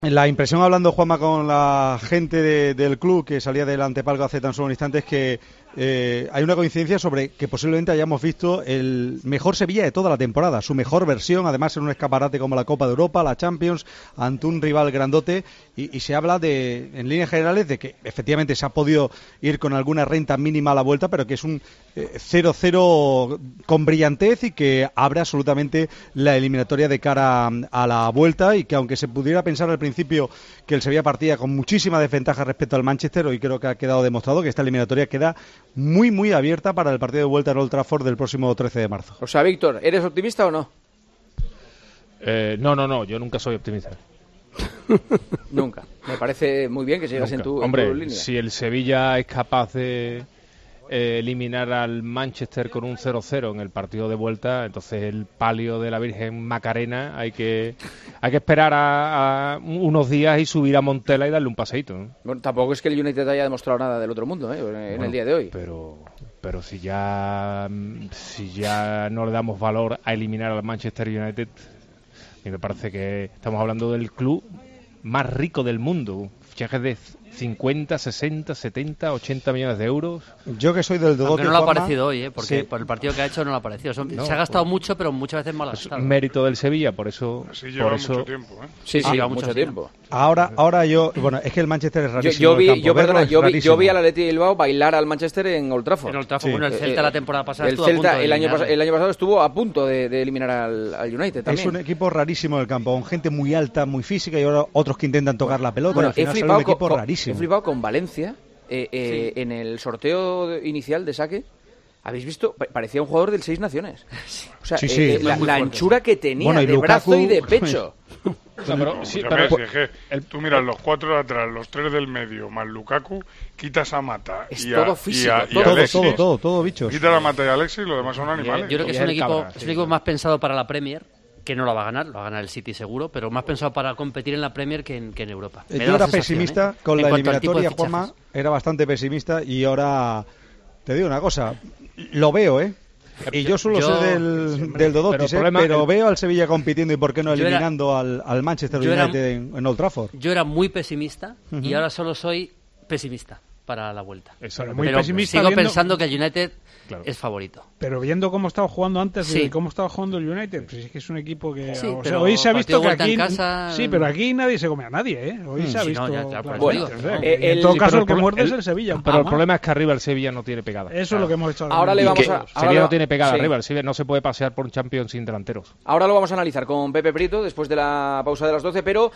La impresión, hablando, Juanma, con la gente del club que salía del antepalco hace tan solo un instante, es que hay una coincidencia sobre que posiblemente hayamos visto el mejor Sevilla de toda la temporada, su mejor versión, además en un escaparate como la Copa de Europa, la Champions, ante un rival grandote, y se habla en líneas generales, de que efectivamente se ha podido ir con alguna renta mínima a la vuelta, pero que es un 0-0 con brillantez y que abre absolutamente la eliminatoria de cara a la vuelta, y que aunque se pudiera pensar al principio que el Sevilla partía con muchísima desventaja respecto al Manchester, hoy creo que ha quedado demostrado que esta eliminatoria queda muy, muy abierta para el partido de vuelta en Old Trafford del próximo 13 de marzo. O sea, Víctor, ¿eres optimista o no? No, yo nunca soy optimista. Nunca. Me parece muy bien que sigas en tu línea. Si el Sevilla es capaz de eliminar al Manchester con un 0-0 en el partido de vuelta, entonces el palio de la Virgen Macarena hay que esperar a unos días y subir a Montela y darle un paseíto, ¿no? Bueno, tampoco es que el United haya demostrado nada del otro mundo, en el día de hoy. Pero si ya no le damos valor a eliminar al Manchester United, y me parece que estamos hablando del club más rico del mundo, fichajes de 50, 60, 70, 80 millones de euros. Yo que soy del Dodote, aunque no le ha aparecido hoy, porque sí, por el partido que ha hecho no le ha aparecido. Se ha gastado mucho, pero muchas veces mal gastado. Mérito del Sevilla, por eso. Sí, lleva mucho tiempo, ¿eh? Sí, lleva mucho tiempo. Ahora yo, bueno, es que el Manchester es rarísimo. Yo vi al Athletic Bilbao bailar al Manchester en Old Trafford. En Old Trafford, sí. Bueno, el Celta la temporada pasada estuvo a punto de el año pasado estuvo a punto de eliminar al United también. Es un equipo rarísimo del campo, con gente muy alta, muy física, y ahora otros que intentan tocar la pelota. Bueno, al final sale un equipo rarísimo. He flipado con Valencia. En el sorteo inicial de saque, ¿habéis visto? Parecía un jugador del Seis Naciones. O sea, la anchura que tenía de Lukaku, brazo y de pecho. Tú miras los cuatro de atrás, los tres del medio, más Lukaku, quitas a Mata. Es todo físico. Todo bichos. Quitas a Mata y a Alexis, los demás son animales. Yo creo que es un equipo más pensado para la Premier, que no la va a ganar, lo va a ganar el City seguro, pero más pensado para competir en la Premier que en Europa. Yo era pesimista con la eliminatoria, Juanma, era bastante pesimista, y ahora te digo una cosa, lo veo, y yo suelo ser del Dodotis, pero veo al Sevilla compitiendo y por qué no eliminando al Manchester United en Old Trafford. Yo era muy pesimista y ahora solo soy pesimista para la vuelta. Muy pesimista, sigo pensando que el United es favorito. Pero viendo cómo estaba jugando antes y cómo estaba jugando el United, pues es que es un equipo que... Sí, hoy se ha visto que aquí... Casa... Sí, pero aquí nadie se come a nadie, Hoy se ha visto... Bueno, en todo caso el que muerde es el Sevilla. Pero el problema es que arriba el Sevilla no tiene pegada. Eso es lo que hemos hecho ahora. El Sevilla no tiene pegada arriba, el Sevilla no se puede pasear por un Champions sin delanteros. Ahora lo vamos a analizar con Pepe Prieto después de la pausa de las 12, pero...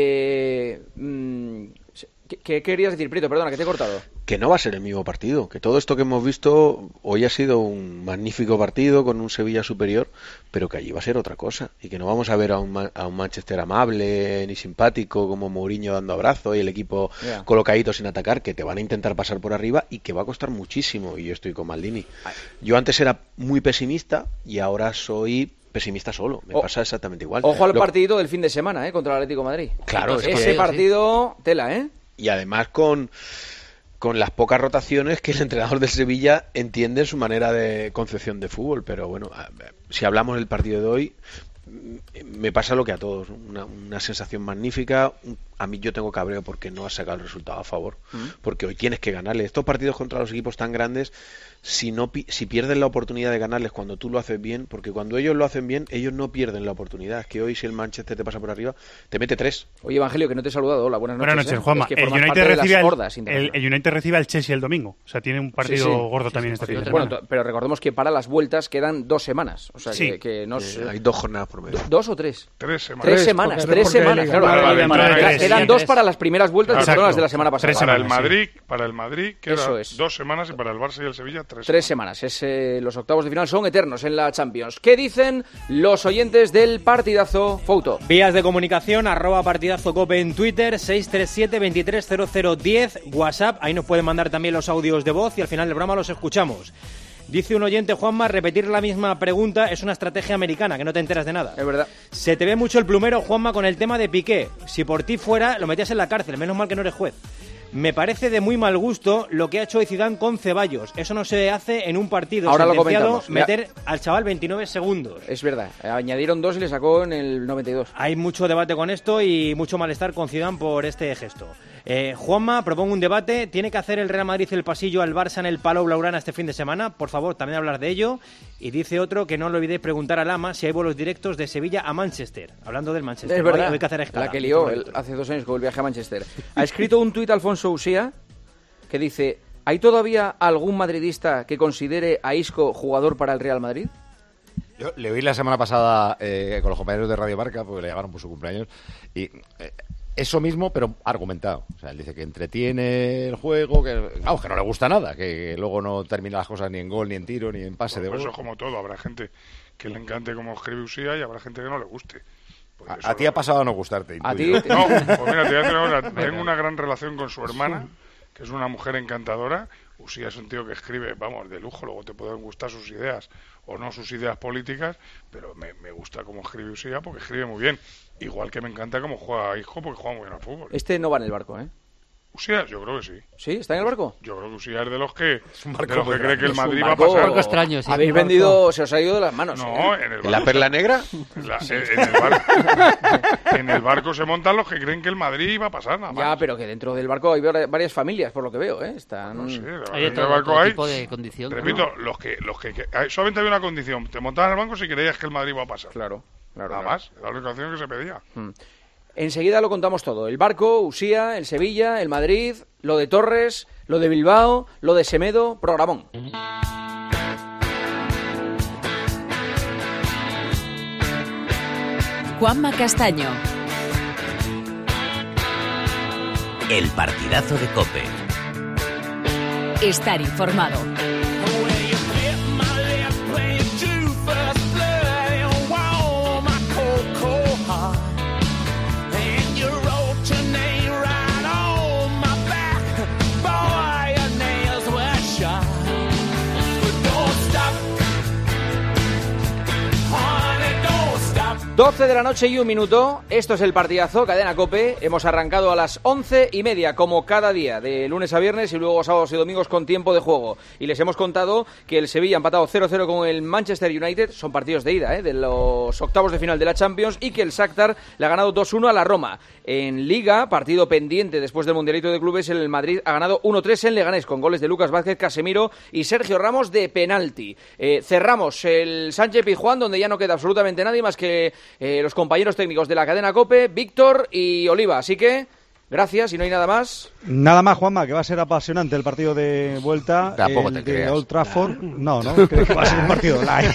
¿Qué querías decir, Prieto? Perdona, que te he cortado. Que no va a ser el mismo partido, que todo esto que hemos visto hoy ha sido un magnífico partido con un Sevilla superior, pero que allí va a ser otra cosa, y que no vamos a ver a un Manchester amable ni simpático como Mourinho dando abrazos y el equipo colocadito sin atacar, que te van a intentar pasar por arriba y que va a costar muchísimo, y yo estoy con Maldini. Yo antes era muy pesimista y ahora soy pesimista solo, me pasa exactamente igual. Ojo al partido del fin de semana, contra el Atlético de Madrid. Claro, ese partido, tela, Y además con las pocas rotaciones que el entrenador del Sevilla entiende en su manera de concepción de fútbol. Pero bueno, si hablamos del partido de hoy, me pasa lo que a todos, una sensación magnífica. A mí yo tengo cabreo porque no has sacado el resultado a favor, porque hoy tienes que ganarle. Estos partidos contra los equipos tan grandes, si pierden la oportunidad de ganarles cuando tú lo haces bien, porque cuando ellos lo hacen bien, ellos no pierden la oportunidad. Es que hoy, si el Manchester te pasa por arriba, te mete 3. Oye, Evangelio, que no te he saludado. Hola, buenas noches. Buenas noches, Juanma. Es que el United recibe al Chelsea el domingo. O sea, tiene un partido gordo también este fin de semana. Bueno, pero recordemos que para las vueltas quedan 2 semanas. O sea, que no hay 2 jornadas por medio. ¿2 o 3? 3 semanas. 3 semanas. 3 semanas. Claro, eran 2 para las primeras vueltas, que fueron las de la semana pasada. Para el Madrid quedan 2 semanas, y para el Barça y el Sevilla 3 semanas. Los octavos de final son eternos en la Champions. ¿Qué dicen los oyentes del partidazo Fouto? Vías de comunicación, @partidazocope en Twitter, 637-230010, WhatsApp, ahí nos pueden mandar también los audios de voz y al final del programa los escuchamos. Dice un oyente, Juanma, repetir la misma pregunta es una estrategia americana, que no te enteras de nada. Es verdad. Se te ve mucho el plumero, Juanma, con el tema de Piqué. Si por ti fuera, lo metías en la cárcel, menos mal que no eres juez. Me parece de muy mal gusto lo que ha hecho hoy Zidane con Ceballos. Eso no se hace en un partido. Ahora lo comentamos. Meter al chaval 29 segundos. Es verdad. Añadieron 2 y le sacó en el 92. Hay mucho debate con esto y mucho malestar con Zidane por este gesto. Juanma, propongo un debate. ¿Tiene que hacer el Real Madrid el pasillo al Barça en el Palau Blaugrana este fin de semana? Por favor, también hablar de ello. Y dice otro que no lo olvidéis preguntar a Lama si hay vuelos directos de Sevilla a Manchester. Hablando del Manchester. Es verdad. Hay que hacer escala. La que lió hace 2 años con el viaje a Manchester. Ha escrito un tuit Alfonso Usía que dice: ¿hay todavía algún madridista que considere a Isco jugador para el Real Madrid? Yo le oí la semana pasada con los compañeros de Radio Marca, porque le llamaron por su cumpleaños, y eso mismo, pero argumentado. O sea, él dice que entretiene el juego, que no le gusta nada, que luego no termina las cosas ni en gol, ni en tiro, ni en pase de gol. Eso es como todo, habrá gente que le encante como escribe Usía y habrá gente que no le guste. A ti ha pasado a no gustarte. ¿A ti? No, pues mira, te voy a decir una cosa. Tengo una gran relación con su hermana, que es una mujer encantadora. Usía es un tío que escribe, vamos, de lujo. Luego te pueden gustar sus ideas o no sus ideas políticas, pero me gusta cómo escribe Usía porque escribe muy bien. Igual que me encanta cómo juega Isco porque juega muy bien al fútbol. Este no va en el barco, ¿eh? Usía, yo creo que sí. ¿Sí? ¿Está en el barco? Yo creo que Usía es de los que cree que el Madrid va a pasar. pasar. Algo extraño, sí. Habéis vendido, se os ha ido de las manos. No, en el barco. ¿La perla negra? En el barco se montan los que creen que el Madrid va a pasar, nada más. Ya, pero que dentro del barco hay varias familias, por lo que veo, ¿eh? Están... No sé, hay de todo, barco hay, tipo de condición. repito, ¿no? los que solamente había una condición: te montabas en el banco si creías que el Madrid va a pasar. Claro. Nada más, la única condición que se pedía. Enseguida lo contamos todo. El barco, Usía, el Sevilla, el Madrid, lo de Torres, lo de Bilbao, lo de Semedo, programón. Juanma Castaño. El partidazo de COPE. Estar informado. Doce de la noche y 1 minuto, esto es el partidazo, Cadena COPE, hemos arrancado a las 11:30 como cada día, de lunes a viernes y luego sábados y domingos con tiempo de juego. Y les hemos contado que el Sevilla ha empatado 0-0 con el Manchester United, son partidos de ida, de los octavos de final de la Champions, y que el Shakhtar le ha ganado 2-1 a la Roma. En Liga, partido pendiente después del Mundialito de Clubes, el Madrid ha ganado 1-3 en Leganés, con goles de Lucas Vázquez, Casemiro y Sergio Ramos de penalti. Cerramos el Sánchez-Pizjuán, donde ya no queda absolutamente nadie más que los compañeros técnicos de la cadena COPE, Víctor y Oliva. Así que, gracias, y no hay nada más. Nada más, Juanma, que va a ser apasionante el partido de vuelta. Tampoco te de creas. Old Trafford. No, creo que va a ser un partido live.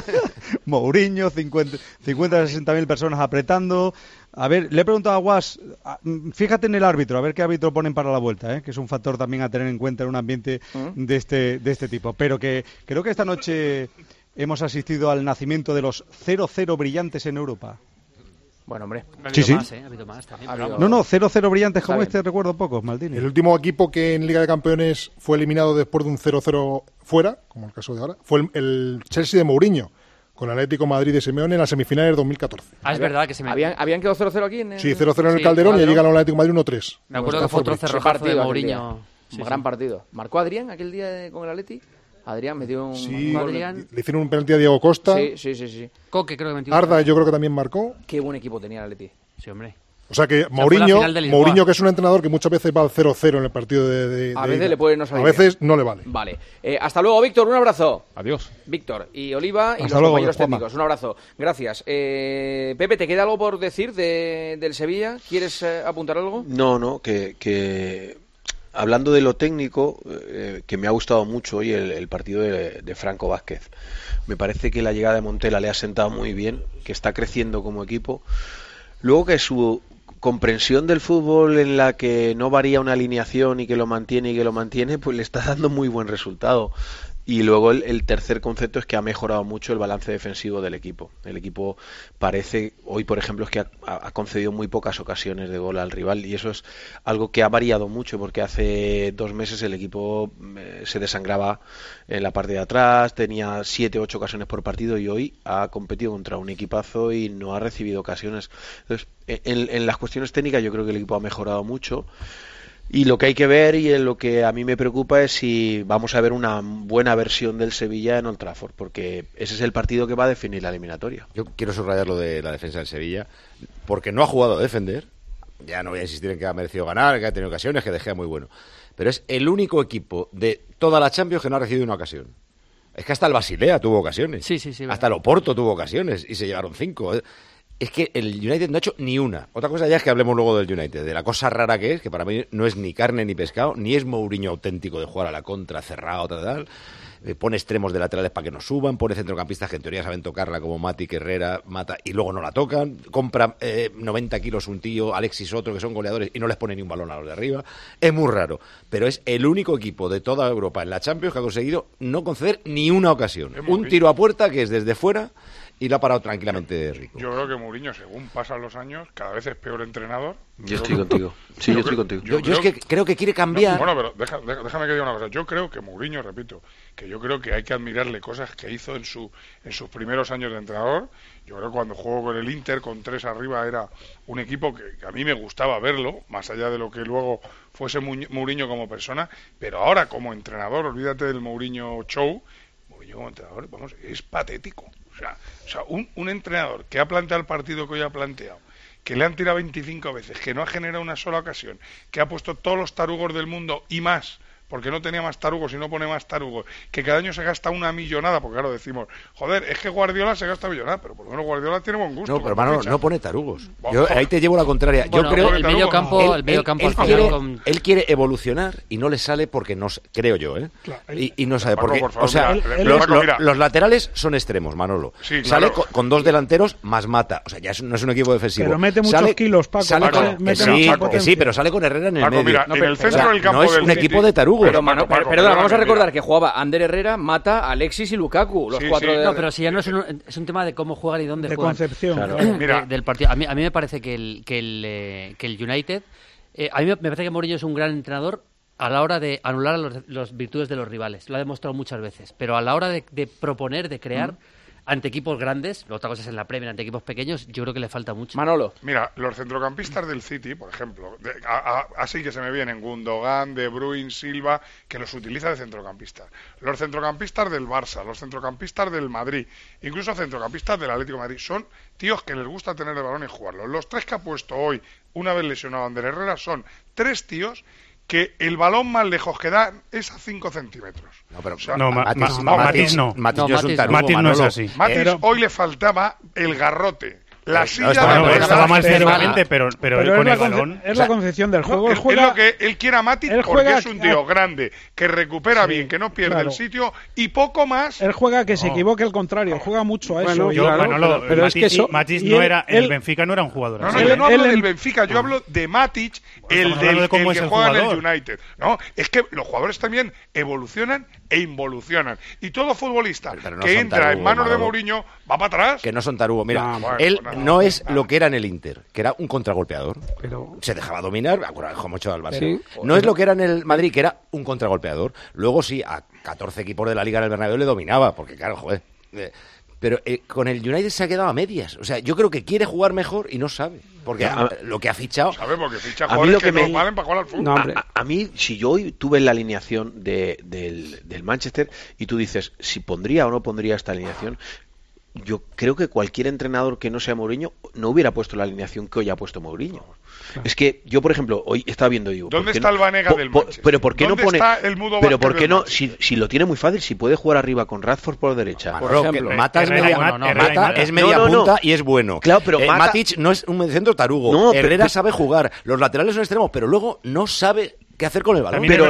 Mourinho, 50-60.000 personas apretando. A ver, le he preguntado a Guas, fíjate en el árbitro, a ver qué árbitro ponen para la vuelta, que es un factor también a tener en cuenta en un ambiente de este tipo. Pero que creo que esta noche hemos asistido al nacimiento de los 0-0 brillantes en Europa. Bueno, hombre. Sí. Ha habido más también. No, 0-0 brillantes como este recuerdo pocos, Maldini. El último equipo que en Liga de Campeones fue eliminado después de un 0-0 fuera, como el caso de ahora, fue el Chelsea de Mourinho, con Atlético Madrid de Simeone en las semifinales de 2014. Es verdad que se me... ¿Habían quedado 0-0 aquí? Sí, 0-0 en el Calderón y allí ganó el Atlético Madrid 1-3. Me acuerdo que fue otro cerrojazo de Mourinho. Gran partido. ¿Marcó Adrián aquel día con el Atleti? Adrián metió un... Sí, Adrián. Le hicieron un penalti a Diego Costa. Sí. Coque creo que metió. Arda yo creo que también marcó. Qué buen equipo tenía el Atleti. Sí, hombre. O sea que Mourinho, que es un entrenador que muchas veces va al 0-0 en el partido de a veces le puede no salir. A veces no le vale. Vale. Hasta luego, Víctor. Un abrazo. Adiós. Víctor y Oliva y hasta los luego, compañeros técnicos. Un abrazo. Gracias. Pepe, ¿te queda algo por decir del Sevilla? ¿Quieres apuntar algo? No, que hablando de lo técnico, que me ha gustado mucho hoy el partido de Franco Vázquez. Me parece que la llegada de Montela le ha sentado muy bien, que está creciendo como equipo. Luego que su comprensión del fútbol, en la que no varía una alineación y que lo mantiene, pues le está dando muy buen resultado. Y luego el tercer concepto es que ha mejorado mucho el balance defensivo del equipo. El equipo parece, hoy por ejemplo, es que ha concedido muy pocas ocasiones de gol al rival, y eso es algo que ha variado mucho, porque hace 2 meses el equipo se desangraba en la parte de atrás, tenía 7-8 ocasiones por partido, y hoy ha competido contra un equipazo y no ha recibido ocasiones. Entonces, en las cuestiones técnicas yo creo que el equipo ha mejorado mucho. Y lo que hay que ver y lo que a mí me preocupa es si vamos a ver una buena versión del Sevilla en Old Trafford, porque ese es el partido que va a definir la eliminatoria. Yo quiero subrayar lo de la defensa del Sevilla, porque no ha jugado a defender. Ya no voy a insistir en que ha merecido ganar, que ha tenido ocasiones, que De Gea muy bueno. Pero es el único equipo de toda la Champions que no ha recibido una ocasión. Es que hasta el Basilea tuvo ocasiones. Sí, hasta el Oporto tuvo ocasiones y se llevaron 5. Es que el United no ha hecho ni una. Otra cosa ya es que hablemos luego del United, de la cosa rara que es, que para mí no es ni carne ni pescado, ni es Mourinho auténtico de jugar a la contra, cerrado, tal. Pone extremos de laterales para que no suban, pone centrocampistas que en teoría saben tocarla, como Matic, Herrera, Mata, y luego no la tocan. Compra 90 kilos un tío, Alexis otro, que son goleadores, y no les pone ni un balón a los de arriba. Es muy raro, pero es el único equipo de toda Europa en la Champions que ha conseguido no conceder ni una ocasión. Un tiro a puerta que es desde fuera y lo ha parado tranquilamente Rico. Yo creo que Mourinho, según pasan los años, cada vez es peor entrenador. Yo estoy contigo. Sí, yo estoy contigo. Yo es que creo que quiere cambiar. No, bueno, pero déjame que diga una cosa. Yo creo que Mourinho, repito, que yo creo que hay que admirarle cosas que hizo en sus primeros años de entrenador. Yo creo que cuando jugó con el Inter, con 3 arriba, era un equipo que a mí me gustaba verlo, más allá de lo que luego fuese Mourinho como persona. Pero ahora, como entrenador, olvídate del Mourinho show. Mourinho como entrenador, vamos, es patético. O sea, un entrenador que ha planteado el partido que hoy ha planteado, que le han tirado 25 veces, que no ha generado una sola ocasión, que ha puesto todos los tarugos del mundo y más, porque no tenía más tarugos y no pone más tarugos, que cada año se gasta una millonada, porque claro, decimos, joder, es que Guardiola se gasta millonada, pero por lo menos Guardiola tiene buen gusto. No, pero hermano, no pone tarugos. Yo ahí te llevo la contraria. Bueno, yo creo el medio campo, él quiere evolucionar y no le sale porque no, creo yo, Claro, y no sabe por qué. O sea, los laterales son extremos, Manolo. Sí, sale claro. con 2 delanteros más Mata. O sea, ya no es un equipo defensivo. Pero mete muchos kilos, Paco. Sí, pero sale con Herrera en el medio. Mira, en el centro del campo no es un equipo de tarugos. Pero, perdona, vamos a recordar que jugaba Ander Herrera, Mata, Alexis y Lukaku, los 4 de... No, pero si ya no es un tema de cómo juegan y dónde juegan. De concepción. Claro. Del partido. A mí me parece que el United... a mí me parece que Mourinho es un gran entrenador a la hora de anular las virtudes de los rivales. Lo ha demostrado muchas veces. Pero a la hora de proponer, de crear... ante equipos grandes, otra cosa es en la Premier, ante equipos pequeños, yo creo que le falta mucho. Manolo. Mira, los centrocampistas del City, por ejemplo, así que se me vienen Gundogan, De Bruyne, Silva, que los utiliza de centrocampistas. Los centrocampistas del Barça, los centrocampistas del Madrid, incluso centrocampistas del Atlético de Madrid, son tíos que les gusta tener el balón y jugarlo. Los 3 que ha puesto hoy, una vez lesionado Ander Herrera, son 3 tíos que el balón más lejos que da es a 5 centímetros. No, pero Matic no. Matic no es un tarugo, Matic no es así. Matic hoy le faltaba el garrote. La silla estaba mal físicamente, pero él con el balón... Es la concepción del juego. Es lo que él quiere a Matic porque es un tío grande, que recupera bien, que no pierde el sitio y poco más... Él juega que se equivoque el contrario, juega mucho a eso. Pero es que Matic no era... El Benfica no era un jugador. No, yo no hablo del Benfica, yo hablo de Matic, el que juega en el United. No, es que los jugadores también evolucionan e involucionan. Y todo futbolista que entra en manos de Mourinho va para atrás. Que no son tarugos. Mira, él no es lo que era en el Inter, que era un contragolpeador. Se dejaba dominar, como hecho al Barça. No es lo que era en el Madrid, que era un contragolpeador. Luego sí, a 14 equipos de la Liga en el Bernabéu le dominaba, porque claro, joder... Pero con el United se ha quedado a medias. O sea, yo creo que quiere jugar mejor y no sabe. Porque lo que ha fichado... ¿Sabe? Porque ficha jugadores que no valen para jugar al fútbol. No, a mí, si yo hoy tuve la alineación del Manchester y tú dices si pondría o no pondría esta alineación, yo creo que cualquier entrenador que no sea Mourinho no hubiera puesto la alineación que hoy ha puesto Mourinho. Claro. Es que yo, por ejemplo, hoy estaba viendo... Digo, ¿dónde está el Vanega del Manchester? Pero ¿por qué no pone...? Está el Mudo pero ¿por qué no? Si lo tiene muy fácil, si puede jugar arriba con Radford por derecha. Por ejemplo, Mata es media punta y es bueno. Claro, pero Matic no es un mediocentro tarugo. No, Herrera sabe jugar. Los laterales son extremos, pero luego no sabe... ¿Qué hacer con el balón? Pero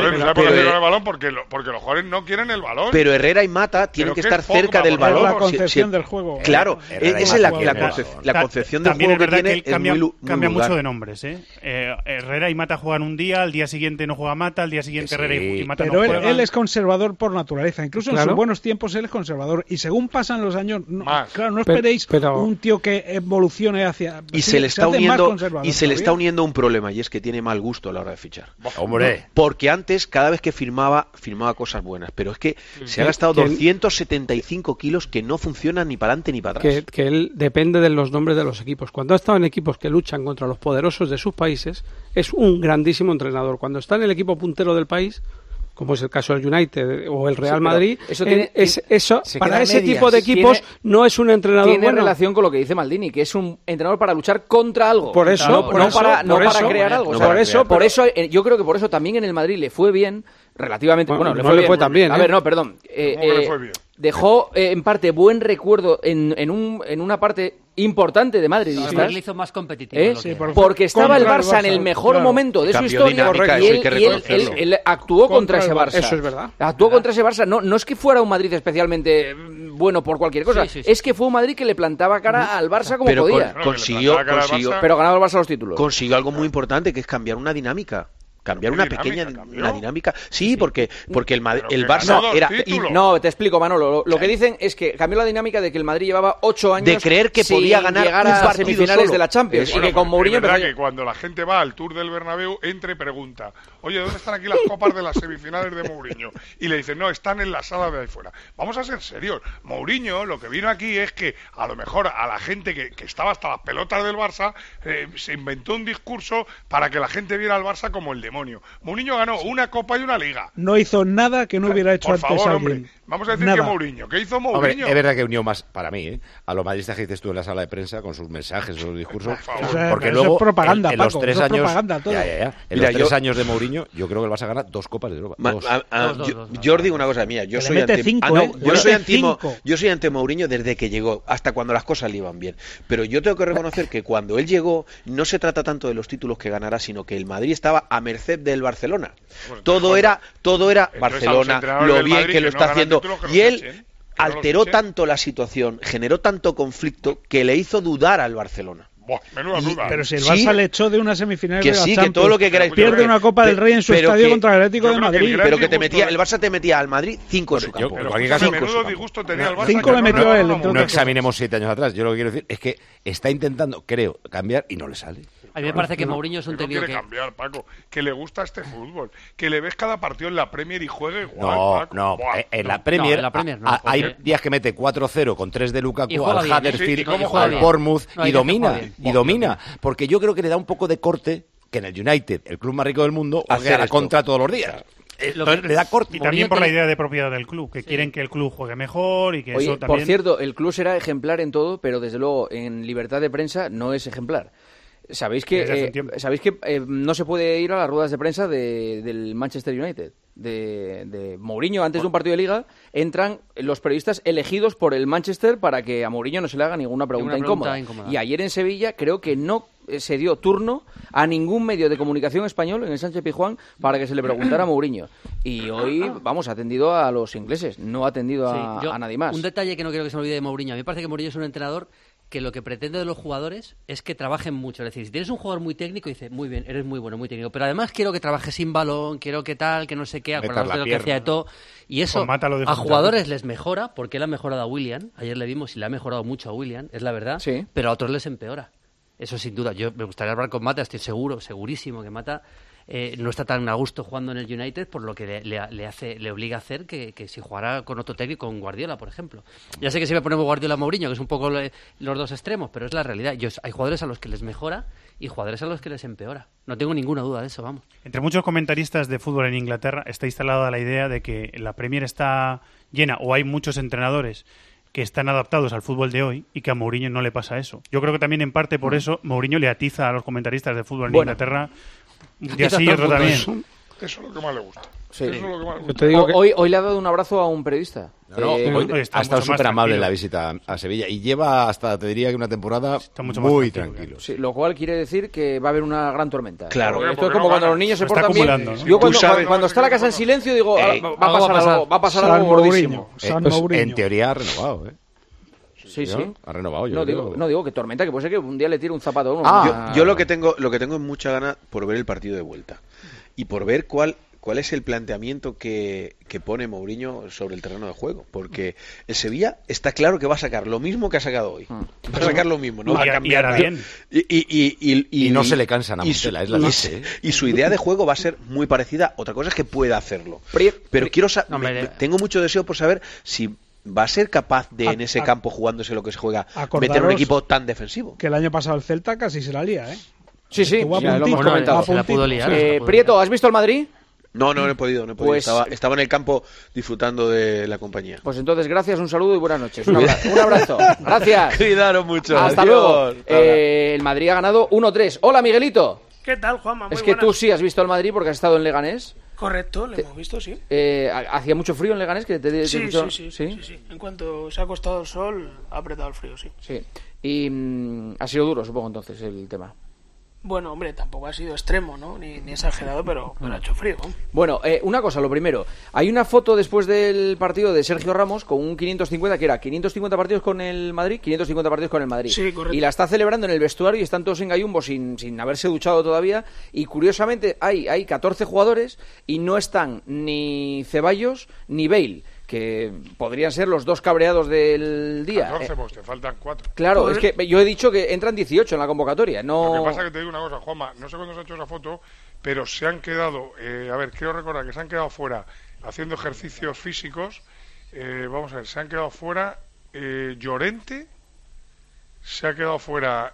el balón porque los jugadores no quieren el balón. Pero Herrera y Mata tienen que estar cerca del balón. La concepción del juego. Claro, esa es la concepción del juego que tiene. Cambia mucho de nombres, Herrera y Mata juegan un día, al día siguiente no juega Mata, al día siguiente Herrera y Mata no juegan. Pero él es conservador por naturaleza. Incluso en sus buenos tiempos él es conservador. Y según pasan los años, claro, no esperéis un tío que evolucione hacia... Y se le está uniendo un problema, y es que tiene mal gusto a la hora de fichar. Hombre. Porque antes, cada vez que firmaba cosas buenas. Pero es que se ha gastado 275 kilos que no funcionan ni para adelante ni para atrás. Que él depende de los nombres de los equipos. Cuando ha estado en equipos que luchan contra los poderosos de sus países, es un grandísimo entrenador. Cuando está en el equipo puntero del país, como es el caso del United o el Real Madrid, eso para ese tipo de equipos no es un entrenador tiene bueno. Relación con lo que dice Maldini, que es un entrenador para luchar contra algo. Por eso, no para crear algo. Por eso, yo creo que por eso también en el Madrid le fue bien, relativamente. Bueno, le fue también. A ver, no, perdón. Le fue bien. Dejó en parte buen recuerdo en una parte importante de madridistas. Le hizo más competitivo. Porque estaba el Barça en el mejor momento de su historia y él actuó contra ese Barça. Eso es verdad. Actuó contra ese Barça. No es que fuera un Madrid especialmente bueno por cualquier cosa. Es que fue un Madrid que le plantaba cara al Barça como podía. Consiguió, pero ganaba el Barça los títulos. Consiguió algo muy importante, que es cambiar una dinámica. Cambiar una dinámica. Sí, porque el Barça era... No, te explico, Manolo. Lo que dicen es que cambió la dinámica de que el Madrid llevaba 8 años de creer que podía ganar llegar a semifinales de la Champions. Y que con Mourinho... Es verdad que cuando la gente va al Tour del Bernabéu, entra y pregunta, oye, ¿dónde están aquí las copas de las semifinales de Mourinho? Y le dicen, no, están en la sala de ahí fuera. Vamos a ser serios. Mourinho lo que vino aquí es que a lo mejor a la gente que estaba hasta las pelotas del Barça se inventó un discurso para que la gente viera al Barça como el demonio. Mourinho ganó una Copa y una Liga. No hizo nada que no hubiera hecho por antes favor, alguien. hombre, vamos a decir nada. que Mourinho. ¿Qué hizo Mourinho? Hombre, es verdad que unió más, para mí, a los madridistas que dices tú en la sala de prensa con sus mensajes, sus discursos. Porque luego, es propaganda, en los 3 años, En los 3 años de Mourinho, yo creo que el Barça gana 2 Copas de Europa. Yo os digo una cosa mía. Yo soy anti Mourinho desde que llegó, hasta cuando las cosas le iban bien. Pero yo tengo que reconocer que cuando él llegó, no se trata tanto de los títulos que ganara, sino que el Madrid estaba a merced del Barcelona. Todo era Barcelona, lo bien que lo está haciendo. Y él alteró tanto la situación, generó tanto conflicto, que le hizo dudar al Barcelona. Menuda duda. Pero si el Barça le echó de una semifinal de la Champions, que todo lo que queráis, pierde una Copa del Rey en su estadio contra el Atlético de Madrid. Pero que el Barça te metía al Madrid 5 en su campo. En cualquier caso, menudo disgusto tenía el Barça. 5 le metió a él. No examinemos 7 años atrás. Yo lo que quiero decir es que está intentando, creo, cambiar y no le sale. A mí me parece que Mourinho es un técnico que... cambiar, Paco, que le gusta este fútbol, que le ves cada partido en la Premier y juegue igual, No, en la Premier, hay días que mete 4-0 con 3 de Lukaku al Huddersfield, al Bournemouth y domina, porque yo creo que le da un poco de corte que en el United, el club más rico del mundo, juegue a la contra todos los días. Le da corte. Y también por la idea de propiedad del club, que quieren que el club juegue mejor y que eso también... Por cierto, el club será ejemplar en todo, pero desde luego en libertad de prensa no es ejemplar. ¿Sabéis que no se puede ir a las ruedas de prensa del Manchester United? De Mourinho, antes de un partido de Liga, entran los periodistas elegidos por el Manchester para que a Mourinho no se le haga ninguna pregunta incómoda. Y ayer en Sevilla creo que no se dio turno a ningún medio de comunicación español en el Sánchez Pizjuán para que se le preguntara a Mourinho. Y hoy, ha atendido a los ingleses, no ha atendido a nadie más. Un detalle que no quiero que se me olvide de Mourinho. A mí me parece que Mourinho es un entrenador que lo que pretende de los jugadores es que trabajen mucho. Es decir, si tienes un jugador muy técnico, dice, muy bien, eres muy bueno, muy técnico, pero además quiero que trabaje sin balón, quiero que tal, que no sé qué, acordaos de lo que hacía de todo. Y eso a jugadores les mejora, porque él ha mejorado a Willian. Ayer le vimos y le ha mejorado mucho a Willian, es la verdad, pero a otros les empeora. Eso sin duda. Yo me gustaría hablar con Mata, estoy segurísimo que Mata no está tan a gusto jugando en el United, por lo que le obliga a hacer que si jugara con otro técnico, con Guardiola, por ejemplo. Ya sé que siempre ponemos Guardiola a Mourinho, que es un poco los dos extremos, pero es la realidad. Hay jugadores a los que les mejora y jugadores a los que les empeora. No tengo ninguna duda de eso, vamos. Entre muchos comentaristas de fútbol en Inglaterra está instalada la idea de que la Premier está llena, o hay muchos entrenadores que están adaptados al fútbol de hoy y que a Mourinho no le pasa eso. Yo creo que también en parte por eso Mourinho le atiza a los comentaristas de fútbol en Inglaterra un día sí y otro también. Eso es lo que más le gusta. Sí. Eso es lo que más le gusta. Hoy le ha dado un abrazo a un periodista. Hoy ha estado súper amable en la visita a Sevilla y lleva hasta, te diría que una temporada muy tranquilo. Sí, lo cual quiere decir que va a haber una gran tormenta. Claro. Esto es como cuando los niños se portan bien. ¿no? Yo cuando está la casa en silencio digo, va a pasar algo gordísimo. En teoría ha renovado, Sí. Ha renovado, no digo que tormenta, que puede ser que un día le tire un zapato a uno. Yo lo que tengo es mucha gana por ver el partido de vuelta y por ver cuál cuál es el planteamiento que pone Mourinho sobre el terreno de juego, porque el Sevilla está claro que va a sacar lo mismo que ha sacado hoy. Va a sacar lo mismo, no va a cambiar. Y no se le cansan a Montela, es la base. Y su idea de juego va a ser muy parecida. Otra cosa es que pueda hacerlo. Pero quiero tengo mucho deseo por saber si va a ser capaz de en ese campo, jugándose lo que se juega, meter un equipo tan defensivo. Que el año pasado el Celta casi se la lía, ¿eh? Sí, ya lo hemos comentado. Se la pudo liar. Prieto, ¿has visto el Madrid? No he podido. Pues, estaba en el campo disfrutando de la compañía. Pues entonces, gracias, un saludo y buenas noches. Un abrazo. Gracias. Cuidaros mucho. Hasta luego. El Madrid ha ganado 1-3. Hola, Miguelito. ¿Qué tal, Juanma? Muy es que buenas. Tú sí has visto al Madrid porque has estado en Leganés. Correcto, lo hemos visto, sí. ¿Hacía mucho frío en Leganés? Sí. En cuanto se ha acostado el sol, ha apretado el frío, sí. Sí. Y ha sido duro, supongo, entonces, el tema. Bueno, hombre, tampoco ha sido extremo, ¿no? Ni exagerado, pero ha hecho frío. Bueno, una cosa, lo primero. Hay una foto después del partido de Sergio Ramos con un 550, que era 550 partidos con el Madrid, 550 partidos con el Madrid. Sí, correcto. Y la está celebrando en el vestuario y están todos en gallumbo sin haberse duchado todavía. Y curiosamente hay 14 jugadores y no están ni Ceballos ni Bale, que podrían ser los dos cabreados del día. 14, pues te faltan 4. Claro, es que yo he dicho que entran 18 en la convocatoria. No... Lo que pasa es que te digo una cosa, Juanma, no sé cuándo se ha hecho esa foto, pero se han quedado, quiero recordar que se han quedado fuera haciendo ejercicios físicos. Vamos a ver, se han quedado fuera Llorente, se ha quedado fuera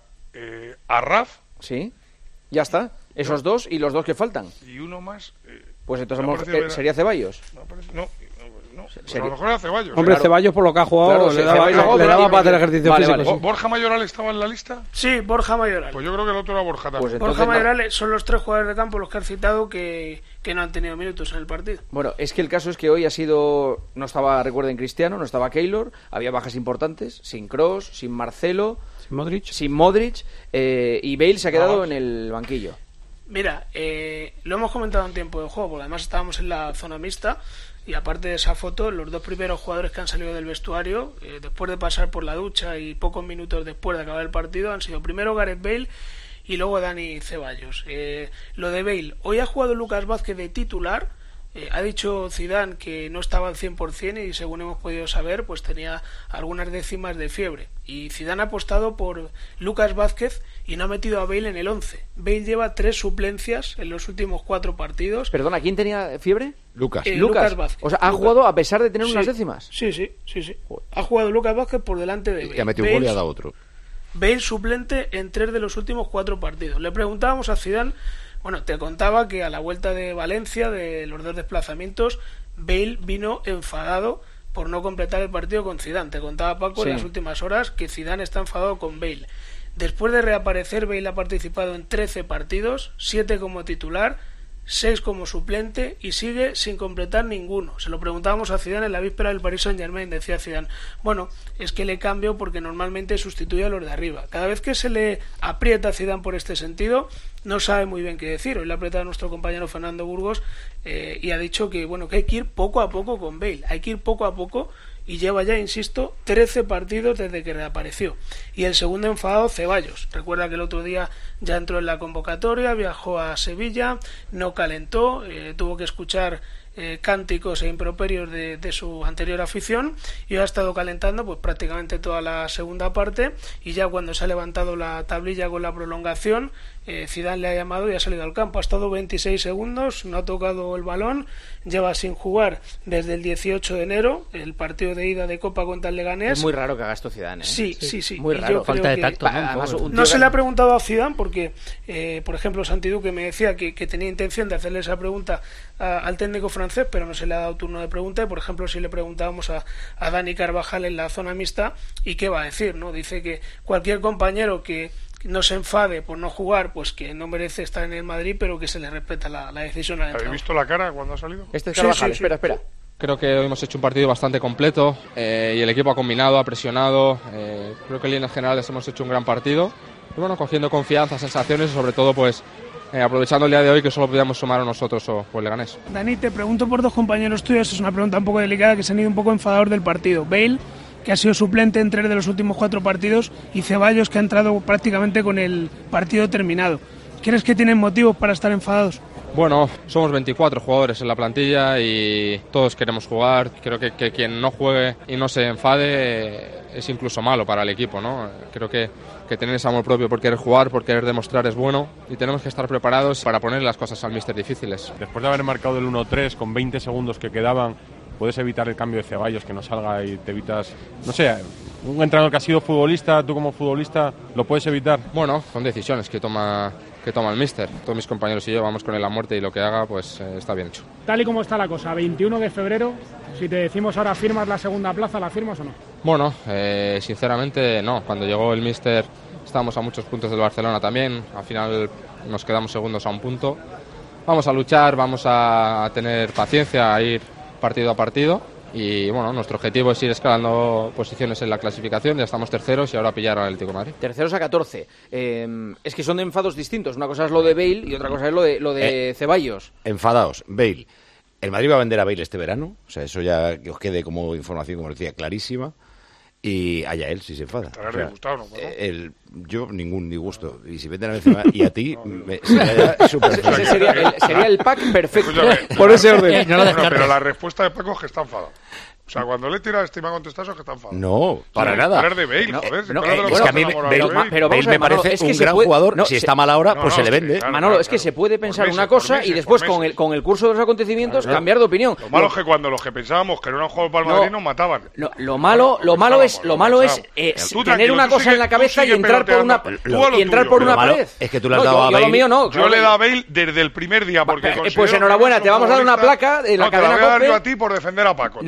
Arraf. Sí, ya está. Esos dos y los dos que faltan. Y uno más. Pues entonces ¿sería Ceballos? No. Pues a lo mejor era Ceballos. Hombre, Ceballos por lo que ha jugado le daba para hacer ejercicio físico. Vale. ¿Borja Mayoral estaba en la lista? Sí, Borja Mayoral. Pues yo creo que el otro era Borja también. Pues Borja Mayoral son los 3 jugadores de campo los que han citado que no han tenido minutos en el partido. Bueno, es que el caso es que hoy no estaba, recuerden, Cristiano, no estaba Keylor, había bajas importantes, sin Kroos, sin Marcelo, sin Modric y Bale se ha quedado en el banquillo. Mira, lo hemos comentado en tiempo de juego, porque además estábamos en la zona mixta. Y aparte de esa foto, los dos primeros jugadores que han salido del vestuario, después de pasar por la ducha y pocos minutos después de acabar el partido, han sido primero Gareth Bale y luego Dani Ceballos. Lo de Bale, hoy ha jugado Lucas Vázquez de titular. Ha dicho Zidane que no estaba al 100% y según hemos podido saber, pues tenía algunas décimas de fiebre. Y Zidane ha apostado por Lucas Vázquez y no ha metido a Bale en el 11. Bale lleva 3 suplencias en los últimos 4 partidos. Perdona, ¿quién tenía fiebre? Lucas Vázquez. O sea, ¿ha jugado a pesar de tener unas décimas? Sí. Ha jugado Lucas Vázquez por delante de Bale. Y ha metido un gol y ha dado otro. Bale suplente en 3 de los últimos 4 partidos. Le preguntábamos a Zidane. Bueno, te contaba que a la vuelta de Valencia, de los 2 desplazamientos, Bale vino enfadado por no completar el partido con Zidane. Te contaba, Paco, en las últimas horas que Zidane está enfadado con Bale. Después de reaparecer, Bale ha participado en 13 partidos, 7 como titular, 6 como suplente y sigue sin completar ninguno. Se lo preguntábamos a Zidane en la víspera del Paris Saint-Germain. Decía Zidane, bueno, es que le cambio porque normalmente sustituye a los de arriba. Cada vez que se le aprieta a Zidane por este sentido, no sabe muy bien qué decir. Hoy le ha apretado a nuestro compañero Fernando Burgos y ha dicho que hay que ir poco a poco con Bale. Hay que ir poco a poco y lleva ya, insisto, 13 partidos desde que reapareció. Y el segundo enfadado, Ceballos. Recuerda que el otro día ya entró en la convocatoria, viajó a Sevilla, no calentó, tuvo que escuchar cánticos e improperios de su anterior afición y ha estado calentando pues prácticamente toda la segunda parte y ya cuando se ha levantado la tablilla con la prolongación, Zidane le ha llamado y ha salido al campo. Ha estado 26 segundos, no ha tocado el balón, lleva sin jugar desde el 18 de enero, el partido de ida de Copa contra el Leganés. Es muy raro que haga esto Zidane, ¿eh? Sí. Muy raro. Falta de tacto. No se le ha preguntado a Zidane porque, por ejemplo, Santi Duque me decía que tenía intención de hacerle esa pregunta al técnico francés, pero no se le ha dado turno de pregunta. Y, por ejemplo, si le preguntábamos a Dani Carvajal en la zona mixta, ¿y qué va a decir? ¿No? Dice que cualquier compañero que no se enfade por no jugar, pues que no merece estar en el Madrid, pero que se le respeta la decisión al entrenador. ¿Habéis visto la cara cuando ha salido? Este es Carvajal, sí. Espera. Creo que hoy hemos hecho un partido bastante completo y el equipo ha combinado, ha presionado. Creo que en líneas generales hemos hecho un gran partido. Y bueno, cogiendo confianza, sensaciones y sobre todo pues aprovechando el día de hoy que solo podíamos sumar nosotros o el Leganés. Dani, te pregunto por 2 compañeros tuyos, es una pregunta un poco delicada, que se han ido un poco enfadados del partido. Bale, que ha sido suplente en 3 de los últimos 4 partidos, y Ceballos, que ha entrado prácticamente con el partido terminado. ¿Crees que tienen motivos para estar enfadados? Bueno, somos 24 jugadores en la plantilla y todos queremos jugar. Creo que quien no juegue y no se enfade es incluso malo para el equipo, ¿no? Creo que tener ese amor propio por querer jugar, por querer demostrar es bueno y tenemos que estar preparados para poner las cosas al míster difíciles. Después de haber marcado el 1-3 con 20 segundos que quedaban, puedes evitar el cambio de Ceballos, que no salga y te evitas, no sé, un entrenador que ha sido futbolista, tú como futbolista, ¿lo puedes evitar? Bueno, son decisiones que toma el míster. Todos mis compañeros y yo vamos con él a muerte y lo que haga pues está bien hecho. Tal y como está la cosa, 21 de febrero, si te decimos ahora firmas la segunda plaza, ¿la firmas o no? Bueno, sinceramente no. Cuando llegó el míster estábamos a muchos puntos del Barcelona también, al final nos quedamos segundos a un punto. Vamos a luchar, vamos a tener paciencia, a ir partido a partido. Y bueno, nuestro objetivo es ir escalando posiciones en la clasificación. Ya estamos terceros y ahora pillar al Atlético de Madrid. Terceros a 14. Es que son de enfados distintos. Una cosa es lo de Bale y otra cosa es lo de Ceballos. Enfadaos, Bale. El Madrid va a vender a Bale este verano. O sea, eso ya que os quede como información, como decía, clarísima. Y allá él si se enfada. ¿Estará disgustado, no? Yo ningún disgusto. Y si venden a Benzema y a ti, sería súper feliz. Sería el pack perfecto. Por ese orden. Pero la respuesta de Paco es que está enfadado. O sea, cuando le tira este me ha contestado es que está enfadado. No, para nada. Hablar de Bale, joder. Es que a mí Bale me parece un gran jugador. Si está mal ahora, pues se le vende. Manolo, es que se puede pensar una cosa y después con el curso de los acontecimientos cambiar de opinión. Lo malo es que cuando los que pensábamos que era un juego para el Madrid nos mataban. Lo malo es tener una cosa en la cabeza y entrar por una pared. Es que tú le has dado a Bale. Yo le he dado a Bale desde el primer día porque pues enhorabuena, te vamos a dar una placa de la cadena COPE. Te la voy a dar yo a ti por defender a Paco.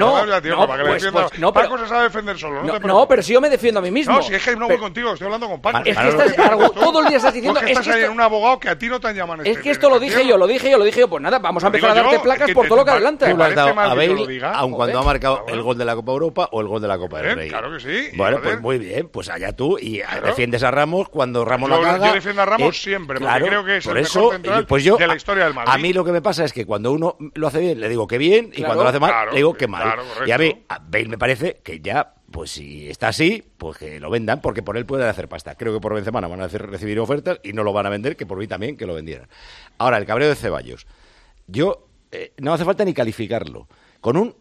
Paco se sabe defender solo. No, pero si yo me defiendo a mí mismo. No, si es que no voy contigo, estoy hablando con Paco. Es que todo el día estás diciendo. Es que estás ahí en un abogado que a ti no te han llamado. Es que esto lo dije yo. Pues nada, vamos a empezar a darte placas por todo lo que adelanta. Tú le has dado a Bale, aun cuando ha marcado el gol de la Copa Europa o el gol de la Copa del Rey. Claro que sí. Bueno, pues muy bien, pues allá tú y defiendes a Ramos cuando Ramos la caga. Yo defiendo a Ramos siempre, porque creo que es el mejor central de la historia del Madrid. A mí lo que me pasa es que cuando uno lo hace bien, le digo que bien, y cuando lo hace mal, le digo que mal. Y a mí, a Bale me parece que ya, pues si está así, pues que lo vendan, porque por él pueden hacer pasta. Creo que por Benzema van a recibir ofertas y no lo van a vender, que por mí también que lo vendieran. Ahora, el cabreo de Ceballos. Yo, no hace falta ni calificarlo. Con un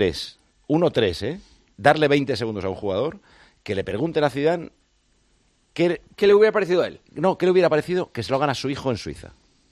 1-3, darle 20 segundos a un jugador, que le pregunten a Zidane ¿qué le hubiera parecido a él? No, ¿qué le hubiera parecido? Que se lo hagan a su hijo en Suiza.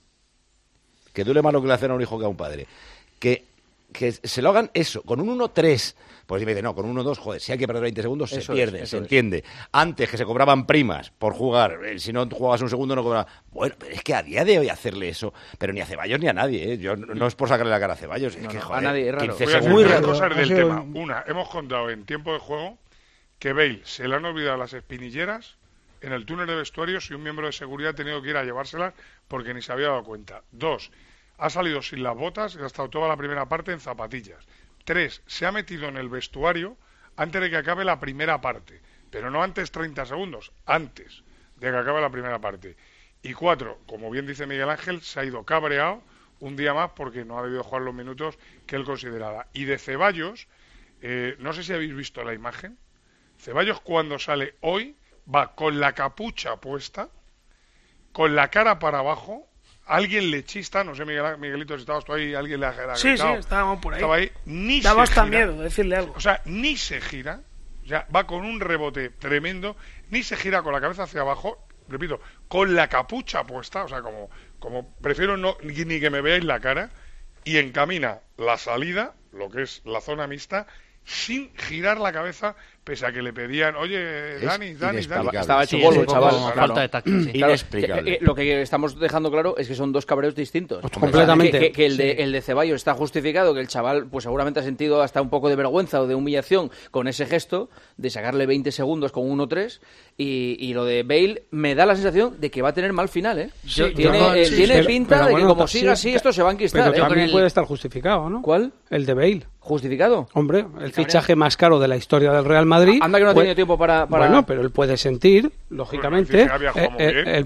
Que duele más lo que le hacen a un hijo que a un padre. Que se lo hagan eso, con un 1-3. Pues si me dice, no, con un 1-2, joder, si hay que perder 20 segundos, se pierde, se entiende. Antes que se cobraban primas por jugar, si no jugabas un segundo no cobrabas. Bueno, pero es que a día de hoy hacerle eso, pero ni a Ceballos ni a nadie, Yo no es por sacarle la cara a Ceballos, es que joder, a nadie, es raro. 15 segundos. Muy raro. Cosas del tema. Una, hemos contado en tiempo de juego que Bale se le han olvidado las espinilleras en el túnel de vestuarios y un miembro de seguridad ha tenido que ir a llevárselas porque ni se había dado cuenta. 2, ha salido sin las botas y ha estado toda la primera parte en zapatillas. 3, se ha metido en el vestuario antes de que acabe la primera parte, pero no antes 30 segundos, antes de que acabe la primera parte. Y 4, como bien dice Miguel Ángel, se ha ido cabreado un día más porque no ha debido jugar los minutos que él consideraba. Y de Ceballos, no sé si habéis visto la imagen, Ceballos cuando sale hoy va con la capucha puesta, con la cara para abajo. Alguien le chista, no sé, Miguelito, si estabas tú ahí, alguien le ha gritado. Sí, estábamos por ahí. Estaba ahí, ni daba se hasta gira, miedo decirle algo. O sea, ni se gira, o sea, va con un rebote tremendo, ni se gira con la cabeza hacia abajo, repito, con la capucha puesta, o sea, como prefiero ni que me veáis la cara, y encamina la salida, lo que es la zona mixta, sin girar la cabeza, pese a que le pedían, oye, Dani. Estaba hecho polvo, chaval. Falta de tacto. Inexplicable. Lo que estamos dejando claro es que son dos cabreos distintos. Completamente. Que el de Ceballos está justificado, que el chaval pues seguramente ha sentido hasta un poco de vergüenza o de humillación con ese gesto de sacarle 20 segundos con 1-3, y lo de Bale me da la sensación de que va a tener mal final, ¿eh? Tiene pinta de que como siga así, esto se va a enquistar. Pero también puede estar justificado, ¿no? ¿Cuál? El de Bale. ¿Justificado? Hombre, el fichaje más caro de la historia del Real Madrid. Anda que no ha tenido tiempo para... Bueno, pero él puede sentir, lógicamente.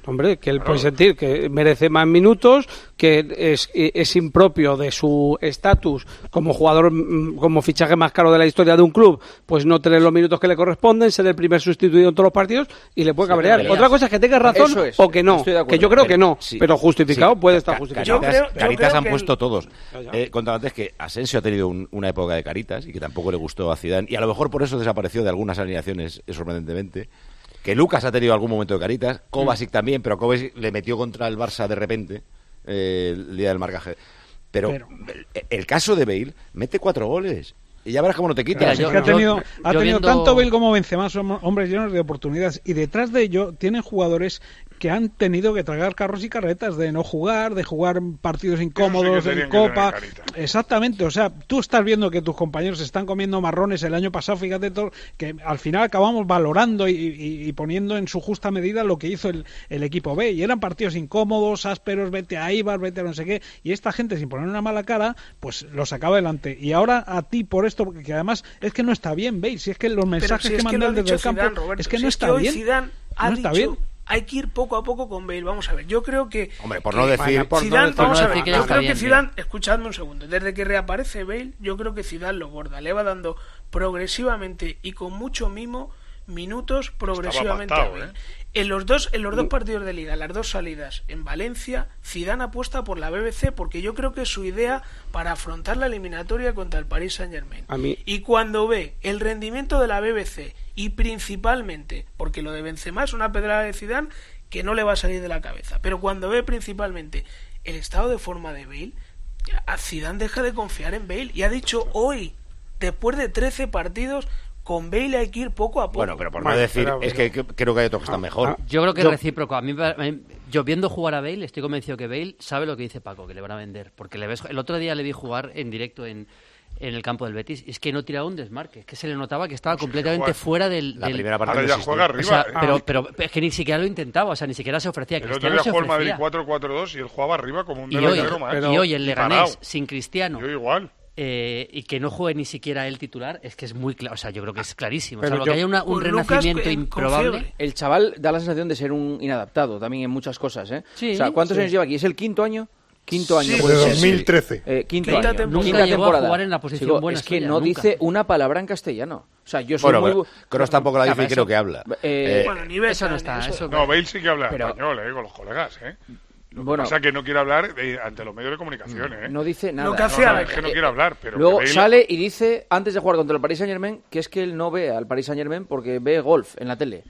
Hombre, que él puede sentir que merece más minutos, que es impropio de su estatus como jugador, como fichaje más caro de la historia de un club, pues no tener los minutos que le corresponden, ser el primer sustituido en todos los partidos y le puede cabrear. Otra cosa es que tenga razón o que no, que yo creo que no, pero justificado puede estar justificado. Caritas han puesto todos. Contaba antes que Asensio ha tenido una época de Caritas y que tampoco le gustó a Zidane y a lo mejor por eso desapareció de algunas alineaciones sorprendentemente. Que Lucas ha tenido algún momento de Caritas, Kovacic también, pero Kovacic le metió contra el Barça de repente el día del marcaje. Pero el caso de Bale mete 4 goles. Y ya verás cómo no te quitas. Ha tenido tanto Bale como Benzema, son hombres llenos de oportunidades. Y detrás de ello tienen jugadores que han tenido que tragar carros y carretas de no jugar, de jugar partidos incómodos en Copa. Exactamente, o sea, tú estás viendo que tus compañeros están comiendo marrones el año pasado, fíjate todo, que al final acabamos valorando y poniendo en su justa medida lo que hizo el equipo B. Y eran partidos incómodos, ásperos, vete a Eibar, vete a no sé qué. Y esta gente, sin poner una mala cara, pues los sacaba adelante. Y ahora a ti por esto, que además es que no está bien, ¿veis? Si es que los mensajes que mandan desde el campo, Roberto, es que no está bien. Zidane no está bien. Hay que ir poco a poco con Bale. Vamos a ver, yo creo que... Hombre, por no decir... Zidane, vamos a ver, yo creo que Zidane... Escuchadme un segundo. Desde que reaparece Bale, yo creo que Zidane lo borda. Le va dando progresivamente y con mucho mimo minutos progresivamente a Bale. En los dos partidos de Liga, las 2 salidas en Valencia, Zidane apuesta por la BBC porque yo creo que es su idea para afrontar la eliminatoria contra el Paris Saint-Germain. Y cuando ve el rendimiento de la BBC y principalmente, porque lo de Benzema es una pedrada de Zidane que no le va a salir de la cabeza, pero cuando ve principalmente el estado de forma de Bale, a Zidane deja de confiar en Bale y ha dicho hoy, después de 13 partidos, con Bale hay que ir poco a poco. Bueno, pero por no decir, es que creo que hay otros que están mejor. Yo creo que es recíproco. A mí, yo viendo jugar a Bale, estoy convencido que Bale sabe lo que dice Paco, que le van a vender. Porque el otro día le vi jugar en directo en el campo del Betis, y es que no tiraba un desmarque, es que se le notaba que estaba completamente fuera del... La primera parte ahora ya juega arriba. O sea, pero es que ni siquiera lo intentaba, o sea, ni siquiera se ofrecía. El otro día jugó el Madrid 4-4-2 y él jugaba arriba como un delantero más. Y hoy el Leganés, sin Cristiano... Yo igual. Y que no juegue ni siquiera él titular, es que es muy claro, o sea, yo creo que es clarísimo. Pero que haya un renacimiento improbable. El chaval da la sensación de ser un inadaptado también en muchas cosas, ¿eh? Sí, o sea, ¿cuántos años lleva aquí? ¿Es el quinto año? Quinto año. Sí, de 2013. Quinta temporada. A jugar en la posición buena es que no dice una palabra en castellano. O sea, yo soy Kroos tampoco la dice y creo que habla. Eso no está. No, Bale sí que habla español, con los colegas, Lo que pasa es que no quiere hablar ante los medios de comunicación, No dice nada. Lo que hacía es que no quiere hablar, pero luego sale y dice, antes de jugar contra el Paris Saint-Germain, que es que él no ve al Paris Saint-Germain porque ve golf en la tele.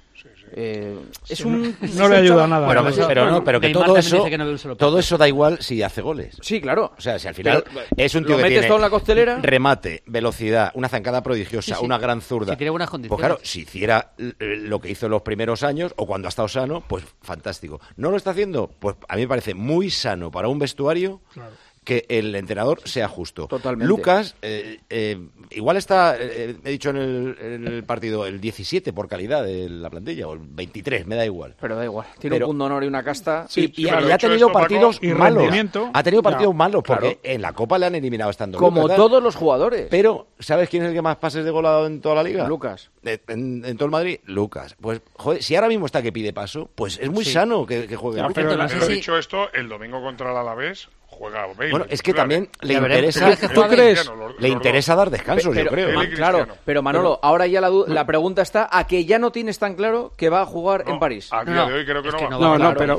No le ayuda nada. Bueno, pero que todo eso da igual si hace goles. Sí, claro. O sea, si al final es un tío que metes tiene todo en la costelera, remate, velocidad, una zancada prodigiosa, una gran zurda. Si tiene buenas condiciones. Pues claro, si hiciera lo que hizo en los primeros años o cuando ha estado sano, pues fantástico. ¿No lo está haciendo? Pues a mí me parece muy sano para un vestuario. Claro. Que el entrenador sea justo. Totalmente. Lucas, igual está, he dicho en el partido, el 17 por calidad de la plantilla, o el 23, me da igual. Pero da igual. Tiene un punto de honor y una casta. Y ha tenido partidos malos. Ha tenido partidos malos, porque en la Copa le han eliminado estando como Lucas, todos los jugadores. Pero, ¿sabes quién es el que más pases de gol ha dado en toda la Liga? Lucas. En todo el Madrid, Lucas. Pues, joder, si ahora mismo está que pide paso, pues es muy sano que juegue. Pero dicho esto, el domingo contra el Alavés juega Bale. Bueno, es que también le interesa. ¿Tú crees? Le interesa dar descansos, yo creo. Claro, pero Manolo, ahora ya la pregunta está a que ya no tienes tan claro que va a jugar en París. A día de hoy creo que no va. Pero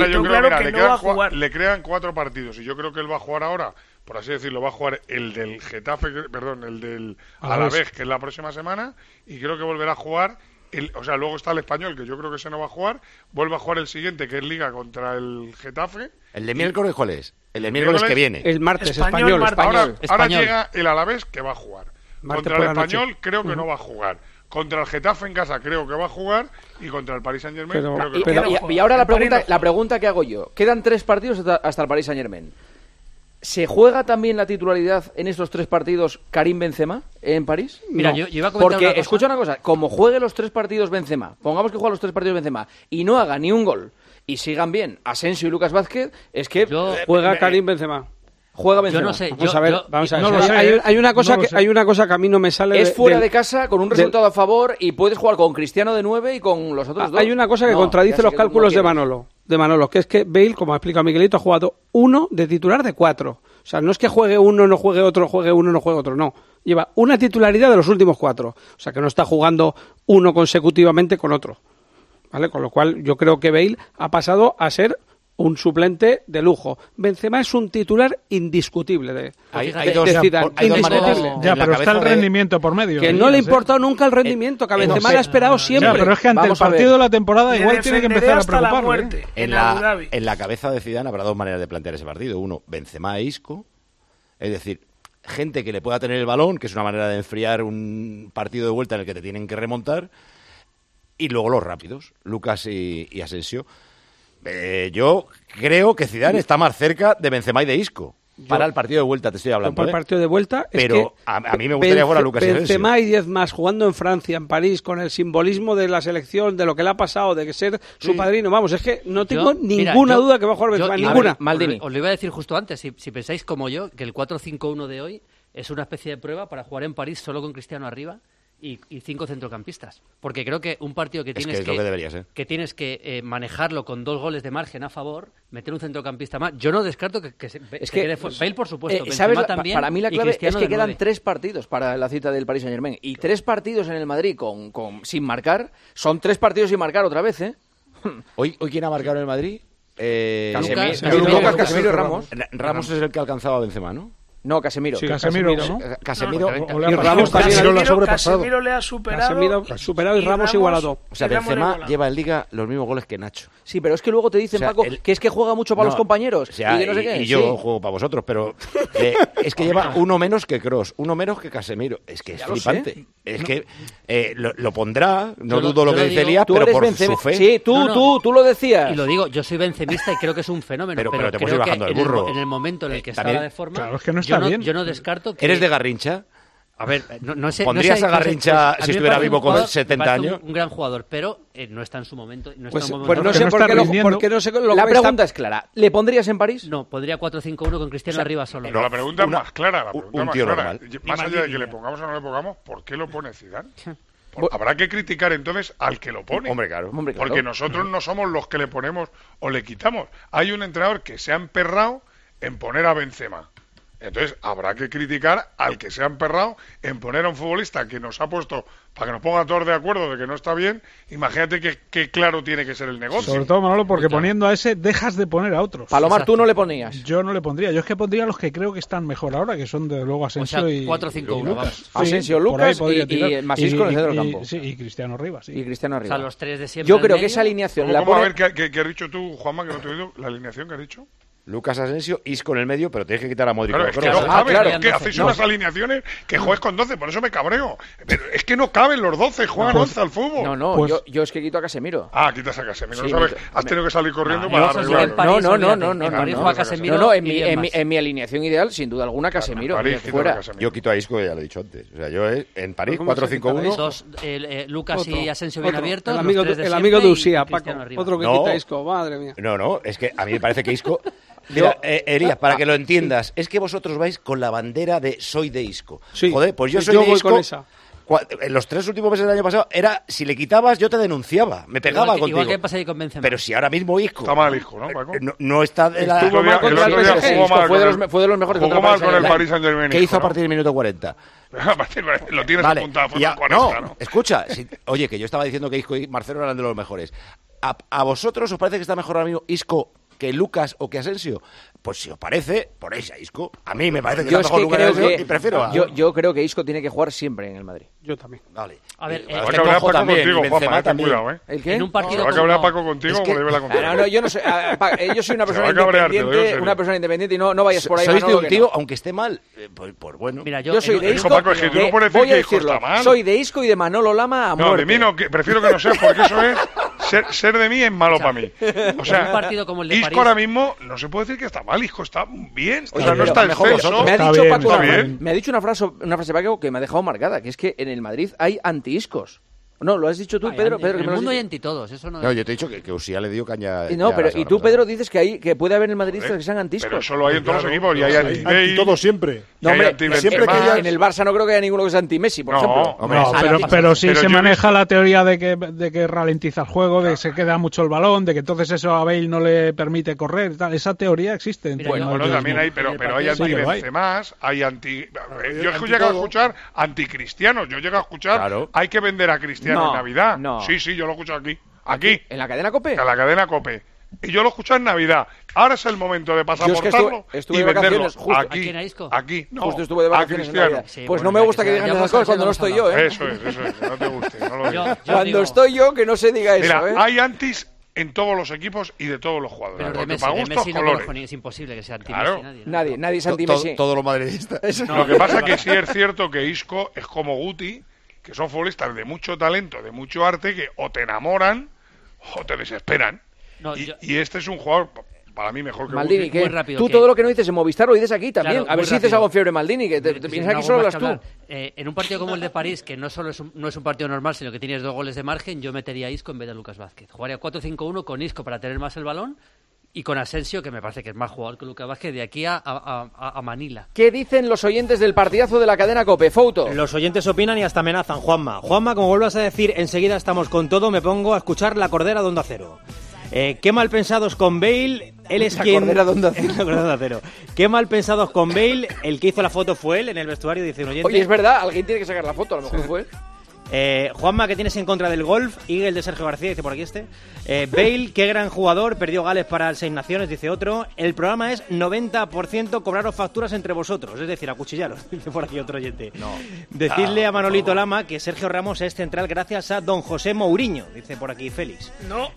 le crean 4 partidos y yo creo que él va a jugar ahora, por así decirlo, va a jugar el del Getafe, el del Alavés, que es la próxima semana, y creo que volverá a jugar. Luego está el Español, que yo creo que ese no va a jugar. Vuelve a jugar el siguiente, que es Liga contra el Getafe. ¿El de miércoles cuál es? El de miércoles que viene. El martes, Español. Ahora llega el Alavés, que va a jugar. Contra el Español creo que no va a jugar. Contra el Getafe en casa creo que va a jugar. Y contra el Paris Saint-Germain creo que no va a jugar. Y ahora la pregunta que hago yo. Quedan 3 partidos hasta el Paris Saint-Germain. ¿Se juega también la titularidad en estos 3 partidos Karim Benzema en París? Mira, no. yo iba a comentar porque, escucha una cosa, como juegue los 3 partidos Benzema, pongamos que juega los 3 partidos Benzema y no haga ni un gol y sigan bien Asensio y Lucas Vázquez, es que juega Karim Benzema. Juega Benzema. Yo no sé. Vamos a ver. Hay una cosa que a mí no me sale. Es fuera de casa con un resultado a favor y puedes jugar con Cristiano de 9 y con los otros 2. Hay una cosa que contradice los cálculos de Manolo. de Manolo, que es que Bale, como ha explicado Miguelito, ha jugado 1 de titular de 4. O sea, no es que juegue uno, no juegue otro, juegue uno, no juegue otro, no. Lleva una titularidad de los últimos 4. O sea, que no está jugando uno consecutivamente con otro. ¿Vale? Con lo cual, yo creo que Bale ha pasado a ser un suplente de lujo. Benzema es un titular indiscutible de Zidane. Indiscutible. Ya, pero está el rendimiento por medio. Que no le ha importado nunca el rendimiento, que a Benzema le ha esperado siempre. Ya, pero es que ante el partido de la temporada igual tiene que empezar a preocuparle. En la cabeza de Zidane habrá dos maneras de plantear ese partido. Uno, Benzema e Isco. Es decir, gente que le pueda tener el balón, que es una manera de enfriar un partido de vuelta en el que te tienen que remontar. Y luego los rápidos, Lucas y Asensio. Yo creo que Zidane está más cerca de Benzema y de Isco. Para el partido de vuelta te estoy hablando. Para el partido de vuelta es pero que a mí me gustaría jugar a Lucas y Asensio. Benzema y 10 más jugando en Francia, en París, con el simbolismo de la selección, de lo que le ha pasado, de ser su padrino. Vamos, es que no tengo ninguna duda que va a jugar Benzema. Ninguna. Maldini. Os lo iba a decir justo antes. Si pensáis como yo, que el 4-5-1 de hoy es una especie de prueba para jugar en París solo con Cristiano arriba y 5 centrocampistas. Porque creo que un partido que tienes que tienes que manejarlo con 2 goles de margen a favor, meter un centrocampista más. Yo no descarto que quede Bale, por supuesto. ¿Sabes? También, para mí la clave es que quedan 9. 3 partidos para la cita del Paris Saint-Germain. Y 3 partidos en el Madrid sin marcar. Son 3 partidos sin marcar otra vez, ¿eh? ¿Hoy quién ha marcado en el Madrid? Lucas, Casemiro y Ramos. Ramos es el que ha alcanzado a Benzema, ¿no? No, Casemiro. Sí, Casemiro, ¿no? Casemiro y Ramos también lo ha sobrepasado. Casemiro le ha superado. Casemiro ha superado y Ramos igualado. O sea, Benzema lleva en Liga los mismos goles que Nacho. Sí, pero es que luego te dicen, Paco, que es que juega mucho para los compañeros. O sea, y que no sé qué. Y yo juego para vosotros, pero es que lleva uno menos que Kroos, uno menos que Casemiro. Es que es flipante. Es que lo pondrá, no dudo lo que dice Elías, pero por su fe. Sí, tú lo decías. Y lo digo, yo soy benzemista y creo que es un fenómeno. Pero te puedes ir bajando el burro. En el momento en el que está de forma, claro, es que no está bien. Yo no descarto que... ¿Eres de Garrincha? A ver, no sé... ¿Pondrías a Garrincha si estuviera vivo con 70 años? Un gran jugador, pero no está en su momento. No pues está en no sé por qué no sé lo La pregunta es clara. ¿Le pondrías en París? No, podría 4-5-1 con Cristiano arriba solo. No, la pregunta es más clara. Un tío normal. Más allá de que le pongamos o no le pongamos, ¿por qué lo pone Zidane? Habrá que criticar entonces al que lo pone. Hombre, claro. Porque nosotros no somos los que le ponemos o le quitamos. Hay un entrenador que se ha emperrado en poner a Benzema. Entonces habrá que criticar al que se ha emperrado en poner a un futbolista que nos ha puesto para que nos ponga todos de acuerdo de que no está bien. Imagínate qué claro tiene que ser el negocio. Sobre todo, Manolo, porque poniendo a ese dejas de poner a otros. Palomar, tú no le ponías. Yo no le pondría. Yo es que pondría a los que creo que están mejor ahora, que son de luego Asensio y 4-5-1. Lucas. Sí, Asensio, Lucas y Masisco en el centro del campo. Sí, y Cristiano arriba. Sí. Y Cristiano arriba. O sea, los 3 de siempre. Yo creo que esa alineación ¿Cómo a ver qué has dicho tú, Juanma, que no te he oído? ¿La alineación que has dicho? Lucas, Asensio, Isco en el medio, pero tienes que quitar a Modric. Claro, es que no caben, es que hacéis unas alineaciones que juegues con 12, por eso me cabreo. Pero es que no caben los 12, juegan 11 al fútbol. No, yo es que quito a Casemiro. Quitas a Casemiro, ¿no sabes? Has tenido que salir corriendo para arreglarlo. No, en mi alineación ideal, sin duda alguna, Casemiro. Fuera. Yo quito a Isco, ya lo he dicho antes. O sea, yo en París, 4-5-1. Lucas y Asensio bien abiertos. El amigo de Usía, Paco. Otro que quita a Isco, madre mía. No, es que a mí me parece que Isco... Mira, Elías, para que lo entiendas, es que vosotros vais con la bandera de soy de Isco. Sí, joder, pues yo soy de Isco. Con esa. En los 3 últimos meses del año pasado era, si le quitabas yo te denunciaba, me pegaba contigo. Igual que pasa ahí con Benzema. Pero si ahora mismo Isco está mal Isco, ¿no, Paco? No está de la... Estuvo mal contra el PSG, fue de los mejores contra el PSG. Jugó mal con el Paris Saint-Germain. ¿Qué hizo a partir del minuto 40? Lo tienes apuntado por 40, ¿no? Escucha, oye, que yo estaba diciendo que Isco y Marcelo eran de los mejores. ¿A vosotros os parece que está mejor ahora mismo Isco que Lucas o que Asensio? Pues si os parece, ponéis a Isco. A mí me parece que está mejor Lucas y prefiero a... Yo creo que Isco tiene que jugar siempre en el Madrid. Yo también. Vale. A ver, va a cabrear Paco contigo, Juanma, ten cuidado, ¿El qué? En un partido va a cabrear Paco contigo como le ve la confianza. No, yo no sé. Yo soy una persona independiente, y no vayas por ahí. ¿Sois de un tío, aunque esté mal? Pues bueno. Mira, yo soy de Isco. Paco, es que tú no puedes decir que Isco está mal. Soy de Isco y de Manolo Lama a muerte. No, de mí no, prefiero que no seas, porque eso es... Ser de mí es malo para mí. O sea, un partido como el de Isco París, ahora mismo no se puede decir que está mal. Isco está bien. O sea, no está exceso. Me ha dicho Paco, me ha dicho una frase Paco que me ha dejado marcada, que es que en el Madrid hay anti-Iscos. No, lo has dicho tú, Pedro. En el mundo hay antitodos, eso no. No, yo te he dicho que Usía le dio caña. Y tú, Pedro, dices que puede haber en el madridistas que sean antiscos. Pero eso lo hay en todos los equipos y hay antitodos siempre. No, hombre, en el Barça no creo que haya ninguno que sea anti-Messi, por ejemplo. Pero sí se maneja la teoría de que ralentiza el juego, de que se queda mucho el balón, de que entonces eso a Bale no le permite correr. Esa teoría existe. Bueno, también hay, pero hay anti-Benzemás, hay anti... Yo he llegado a escuchar anticristianos, yo he llegado a escuchar hay que vender a Cristiano en Navidad. Sí, yo lo he escuchado aquí. ¿En la cadena COPE? En la cadena COPE. Y yo lo he escuchado en Navidad. Ahora es el momento de pasaportarlo y venderlo. Aquí. No, justo estuve de vacaciones en Navidad. Pues no me gusta que digan esas cosas cuando no estoy yo, ¿eh? Eso es, que no te guste, no lo digas. Cuando estoy yo, que no se diga eso, Mira, hay antis en todos los equipos y de todos los jugadores. Pero para gustos, colores. Es imposible que sea anti-Messi. Nadie es anti-Messi. Todos los madridistas. Lo que pasa es que sí es cierto que Isco es como Guti, que son futbolistas de mucho talento, de mucho arte, que o te enamoran o te desesperan. Y este es un jugador para mí mejor que Maldini, Guti. que tú todo lo que no dices en Movistar lo dices aquí también. Claro, a ver si dices algo fiebre Maldini, que te piensas aquí solo hablas tú. En un partido como el de París, que no solo no es un partido normal, sino que tienes 2 goles de margen, yo metería a Isco en vez de Lucas Vázquez. Jugaría 4-5-1 con Isco para tener más el balón y con Asensio, que me parece que es más jugador que Lucas Vázquez, de aquí a Manila. ¿Qué dicen los oyentes del partidazo de la cadena COPE? Fouto. Los oyentes opinan y hasta amenazan. Juanma, como vuelvas a decir enseguida estamos con todo, me pongo a escuchar La Cordera de Onda Cero. Qué mal pensados con Bale, él es quien... La Cordera de Onda Cero. Qué mal pensados con Bale, el que hizo la foto fue él en el vestuario, dice un oyente. Oye, es verdad, alguien tiene que sacar la foto, a lo mejor fue él. Juanma, ¿qué tienes en contra del golf? Eagle de Sergio García, dice por aquí Bale, qué gran jugador, perdió Gales para el 6 Naciones, dice otro. El programa es 90% cobraros facturas entre vosotros, es decir, acuchillaros, dice por aquí otro oyente. Decirle a Manolito Lama que Sergio Ramos es central gracias a don José Mourinho, dice por aquí Félix. No.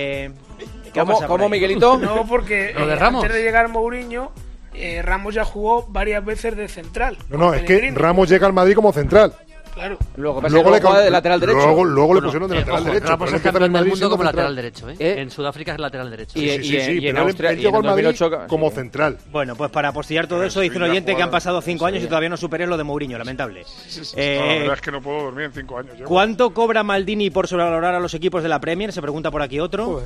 ¿Cómo, Miguelito? No, porque ¿Lo de Ramos? Antes de llegar Mourinho, Ramos ya jugó varias veces de central. No, es que Ramos llega al Madrid como central. Claro. Luego le juega de lateral derecho. Luego le pusieron de lateral derecho. Ramos es campeón del mundo como lateral derecho. En Sudáfrica es lateral derecho. Y en Austria llegó al Madrid como central. Bueno, pues para apostillar todo eso, dice un oyente que han pasado 5 años y todavía no superé lo de Mourinho, lamentable. La verdad es que no puedo dormir en 5 años. ¿Cuánto cobra Maldini por sobrevalorar a los equipos de la Premier? Se pregunta por aquí otro.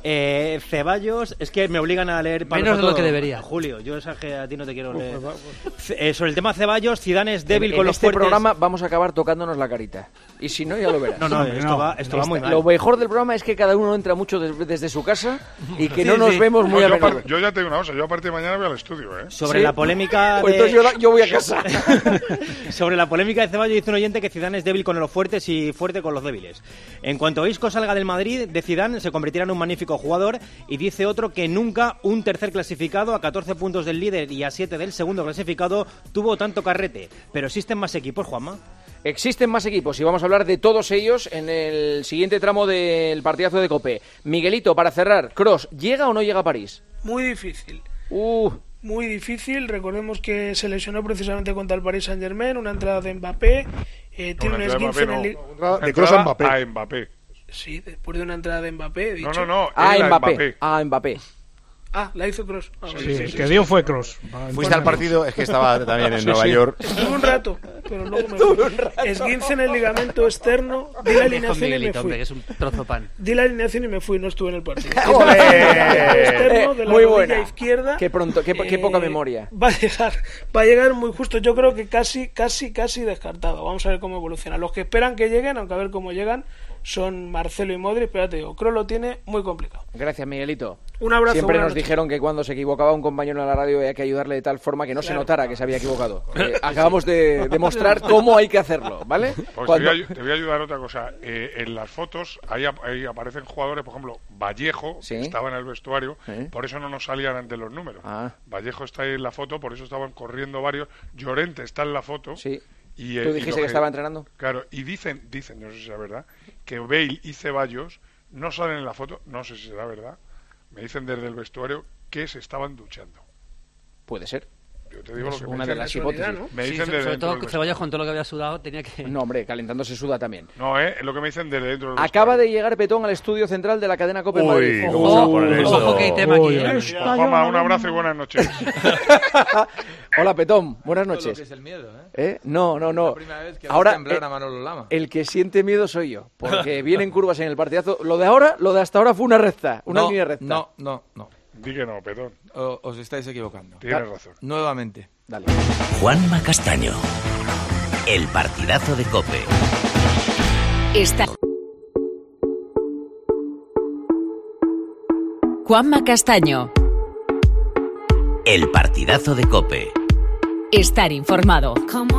Ceballos, es que me obligan a leer menos de lo que debería. Julio, yo es que a ti no te quiero leer. Sobre el tema Ceballos, Zidane es débil con los fuertes. En este programa vamos a acabar tocándonos la carita. Y si no, ya lo verás. Esto va muy mal. Lo mejor del programa es que cada uno entra mucho desde su casa y que no nos vemos muy a menudo. Yo ya te digo una cosa, yo a partir de mañana voy al estudio, Sobre la polémica pues entonces yo voy a casa. Sobre la polémica de Ceballos dice un oyente que Zidane es débil con los fuertes y fuerte con los débiles. En cuanto Isco salga del Madrid, de Zidane se convertirá en un magnífico jugador, y dice otro que nunca un tercer clasificado a 14 puntos del líder y a 7 del segundo clasificado tuvo tanto carrete. Pero existen más equipos, Juanma. Existen más equipos y vamos a hablar de todos ellos en el siguiente tramo del partidazo de COPE. Miguelito, para cerrar, Kroos, ¿llega o no llega a París? Muy difícil. Muy difícil. Recordemos que se lesionó precisamente contra el Paris Saint-Germain, una entrada de Mbappé. Tiene un esguince en el... De Kroos a Mbappé. Sí, después de una entrada de Mbappé, he dicho. No. Mbappé. La hizo Kroos. El que dio fue Kroos. Fuiste al partido, es que estaba también en Nueva York. Estuve un rato, pero luego me fui. Esguince en el ligamento externo, di la alineación y me fui. Que es un trozo pan. Di la alineación y me fui, no estuve en el partido. Externo de la muy buena. Izquierda. Qué poca memoria. Va a llegar muy justo. Yo creo que casi descartado. Vamos a ver cómo evoluciona. Los que esperan que lleguen, aunque a ver cómo llegan, son Marcelo y Modric, pero ya te digo, Kroos lo tiene muy complicado. Gracias, Miguelito. Un abrazo. Siempre nos dijeron que cuando se equivocaba un compañero en la radio había que ayudarle de tal forma que no se notara que se había equivocado. Acabamos de demostrar cómo hay que hacerlo, ¿vale? Pues te voy a ayudar otra cosa. En las fotos ahí aparecen jugadores, por ejemplo, Vallejo, que estaba en el vestuario, por eso no nos salían ante los números. Vallejo está ahí en la foto, por eso estaban corriendo varios. Llorente está en la foto. Sí. ¿Tú dijiste que estaba entrenando? Claro, y dicen, no sé si es verdad, que Bale y Ceballos no salen en la foto, no sé si será verdad, me dicen desde el vestuario que se estaban duchando. Puede ser. Yo te digo lo que una me de dicen, las hipótesis. ¿no? Me Sí, dicen sobre desde todo dentro del Ceballos con todo lo que había sudado tenía que... No, hombre, calentando se suda también. No, es lo que me dicen desde dentro del Acaba de llegar Petón al estudio central de la cadena COPE en Madrid. ¿Cómo se va a poner esto? Ojo que hay tema aquí, Pues, Juanma, un abrazo y buenas noches. Hola, Petón, buenas noches. Lo que es el miedo, ¿eh? No. La primera vez que Ahora, temblar a Manolo Lama. el que siente miedo soy yo, porque vienen curvas en el partidazo. Lo de hasta ahora fue una recta, una línea recta. No. Di que no, Petón. Os estáis equivocando. Tienes razón. Nuevamente. Dale. Juanma Castaño. El partidazo de COPE. Juanma Castaño. El partidazo de COPE. Estar informado.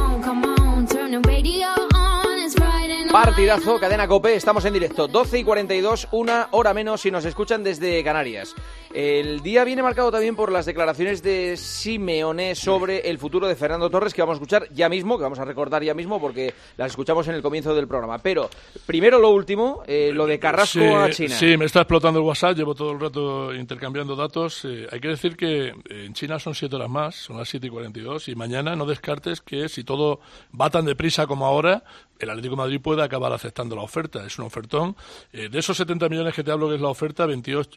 Partidazo, cadena COPE, estamos en directo, 12:42, una hora menos si nos escuchan desde Canarias. El día viene marcado también por las declaraciones de Simeone sobre el futuro de Fernando Torres, que vamos a escuchar ya mismo, que vamos a recordar ya mismo porque las escuchamos en el comienzo del programa. Pero primero lo último, lo de Carrasco a China. Sí, me está explotando el WhatsApp, llevo todo el rato intercambiando datos. Hay que decir que en China son 7 horas más, son las 7:42, y mañana no descartes que si todo va tan deprisa como ahora, el Atlético de Madrid puede acabar aceptando la oferta. Es un ofertón. De esos 70 millones que te hablo que es la oferta,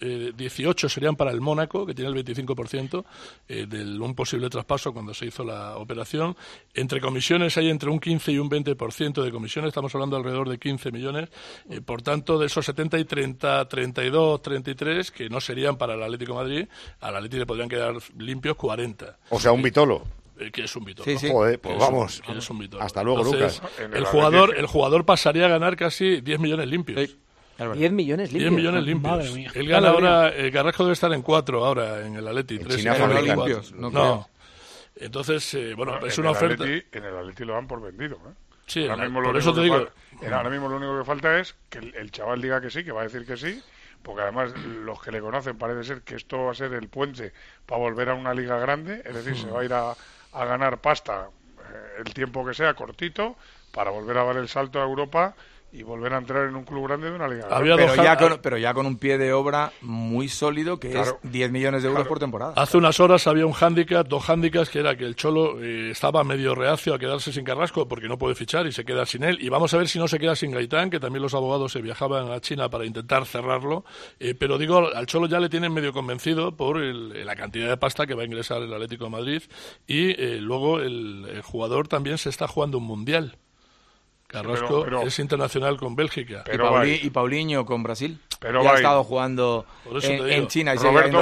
18 serían para el Mónaco, que tiene el 25% de un posible traspaso cuando se hizo la operación. Entre comisiones hay entre un 15 y un 20% de comisiones. Estamos hablando alrededor de 15 millones. Por tanto, de esos 70 y 30, 32, 33, que no serían para el Atlético de Madrid, al Atlético le podrían quedar limpios 40. O sea, un Vitolo. Que es un Vitolo. Sí. Joder, pues vamos. Hasta luego, entonces, Lucas. El jugador pasaría a ganar casi 10 millones limpios. 10 millones limpios. 10 millones limpios. Madre mía. Él gana ahora, Carrasco debe estar en 4 ahora en el Atleti. En 3 China en el fabrican. limpios. No. Entonces, bueno, es en una el oferta. En el Atleti lo dan por vendido, ¿eh? Sí, ahora mismo por eso te digo. Ahora mismo lo único que falta es que el chaval diga que sí, que va a decir que sí, porque además los que le conocen parece ser que esto va a ser el puente para volver a una liga grande, es decir, se va a ir a ganar pasta el tiempo que sea, cortito, para volver a dar el salto a Europa y volver a entrar en un club grande de una liga grande. Pero ya con un pie de obra muy sólido, que es 10 millones de euros por temporada. Hace unas horas había un hándicap, 2 hándicaps, que era que el Cholo estaba medio reacio a quedarse sin Carrasco porque no puede fichar y se queda sin él. Y vamos a ver si no se queda sin Gaitán, que también los abogados se viajaban a China para intentar cerrarlo. Pero digo, al Cholo ya le tienen medio convencido por la cantidad de pasta que va a ingresar el Atlético de Madrid. Y luego el jugador también se está jugando un mundial. Carrasco es internacional con Bélgica. Y Paulinho con Brasil. Pero ya ha estado jugando en China. Y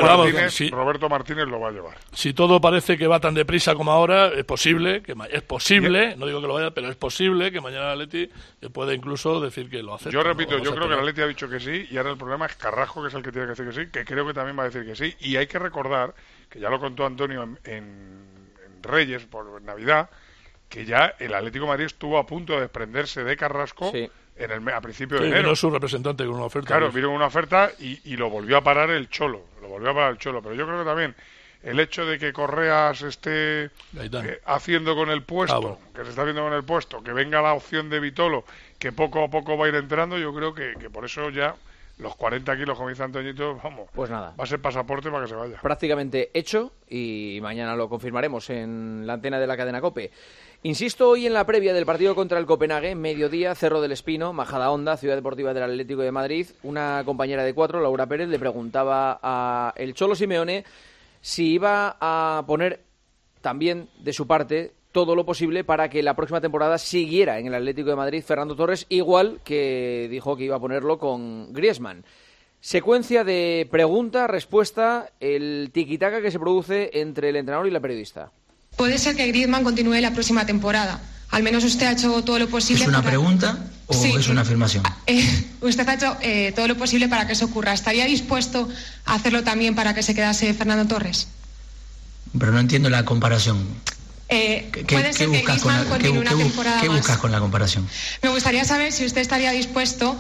Roberto Martínez lo va a llevar. Si todo parece que va tan deprisa como ahora, es posible, no digo que lo vaya, pero es posible que mañana el Atleti pueda incluso decir que lo acepte. Yo repito, yo creo que el Atleti ha dicho que sí, y ahora el problema es Carrasco, que es el que tiene que decir que sí, que creo que también va a decir que sí. Y hay que recordar, que ya lo contó Antonio en Reyes, por Navidad, que ya el Atlético de Madrid estuvo a punto de desprenderse de Carrasco a principios de enero. Vino su representante con una oferta. Claro, vino una oferta y lo volvió a parar el Cholo. Pero yo creo que también el hecho de que Correa se esté haciendo con el puesto, que se está haciendo con el puesto, que venga la opción de Vitolo, que poco a poco va a ir entrando, yo creo que por eso ya los 40 kilos, como dice Antoñito, vamos, pues nada, va a ser pasaporte para que se vaya. Prácticamente hecho, y mañana lo confirmaremos en la antena de la cadena COPE. Insisto, hoy en la previa del partido contra el Copenhague, mediodía, Cerro del Espino, Majadahonda, Ciudad Deportiva del Atlético de Madrid, una compañera de 4, Laura Pérez, le preguntaba a el Cholo Simeone si iba a poner también de su parte todo lo posible para que la próxima temporada siguiera en el Atlético de Madrid Fernando Torres, igual que dijo que iba a ponerlo con Griezmann. Secuencia de pregunta-respuesta, el tiquitaca que se produce entre el entrenador y la periodista. ¿Puede ser que Griezmann continúe la próxima temporada? Al menos usted ha hecho todo lo posible. ¿Es una pregunta o es una afirmación? Usted ha hecho todo lo posible para que eso ocurra. ¿Estaría dispuesto a hacerlo también para que se quedase Fernando Torres? Pero no entiendo la comparación. ¿Puede ser que Griezmann continúe una temporada más? ¿Qué buscas con la comparación? Me gustaría saber si usted estaría dispuesto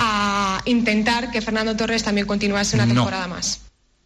a intentar que Fernando Torres también continuase una temporada más.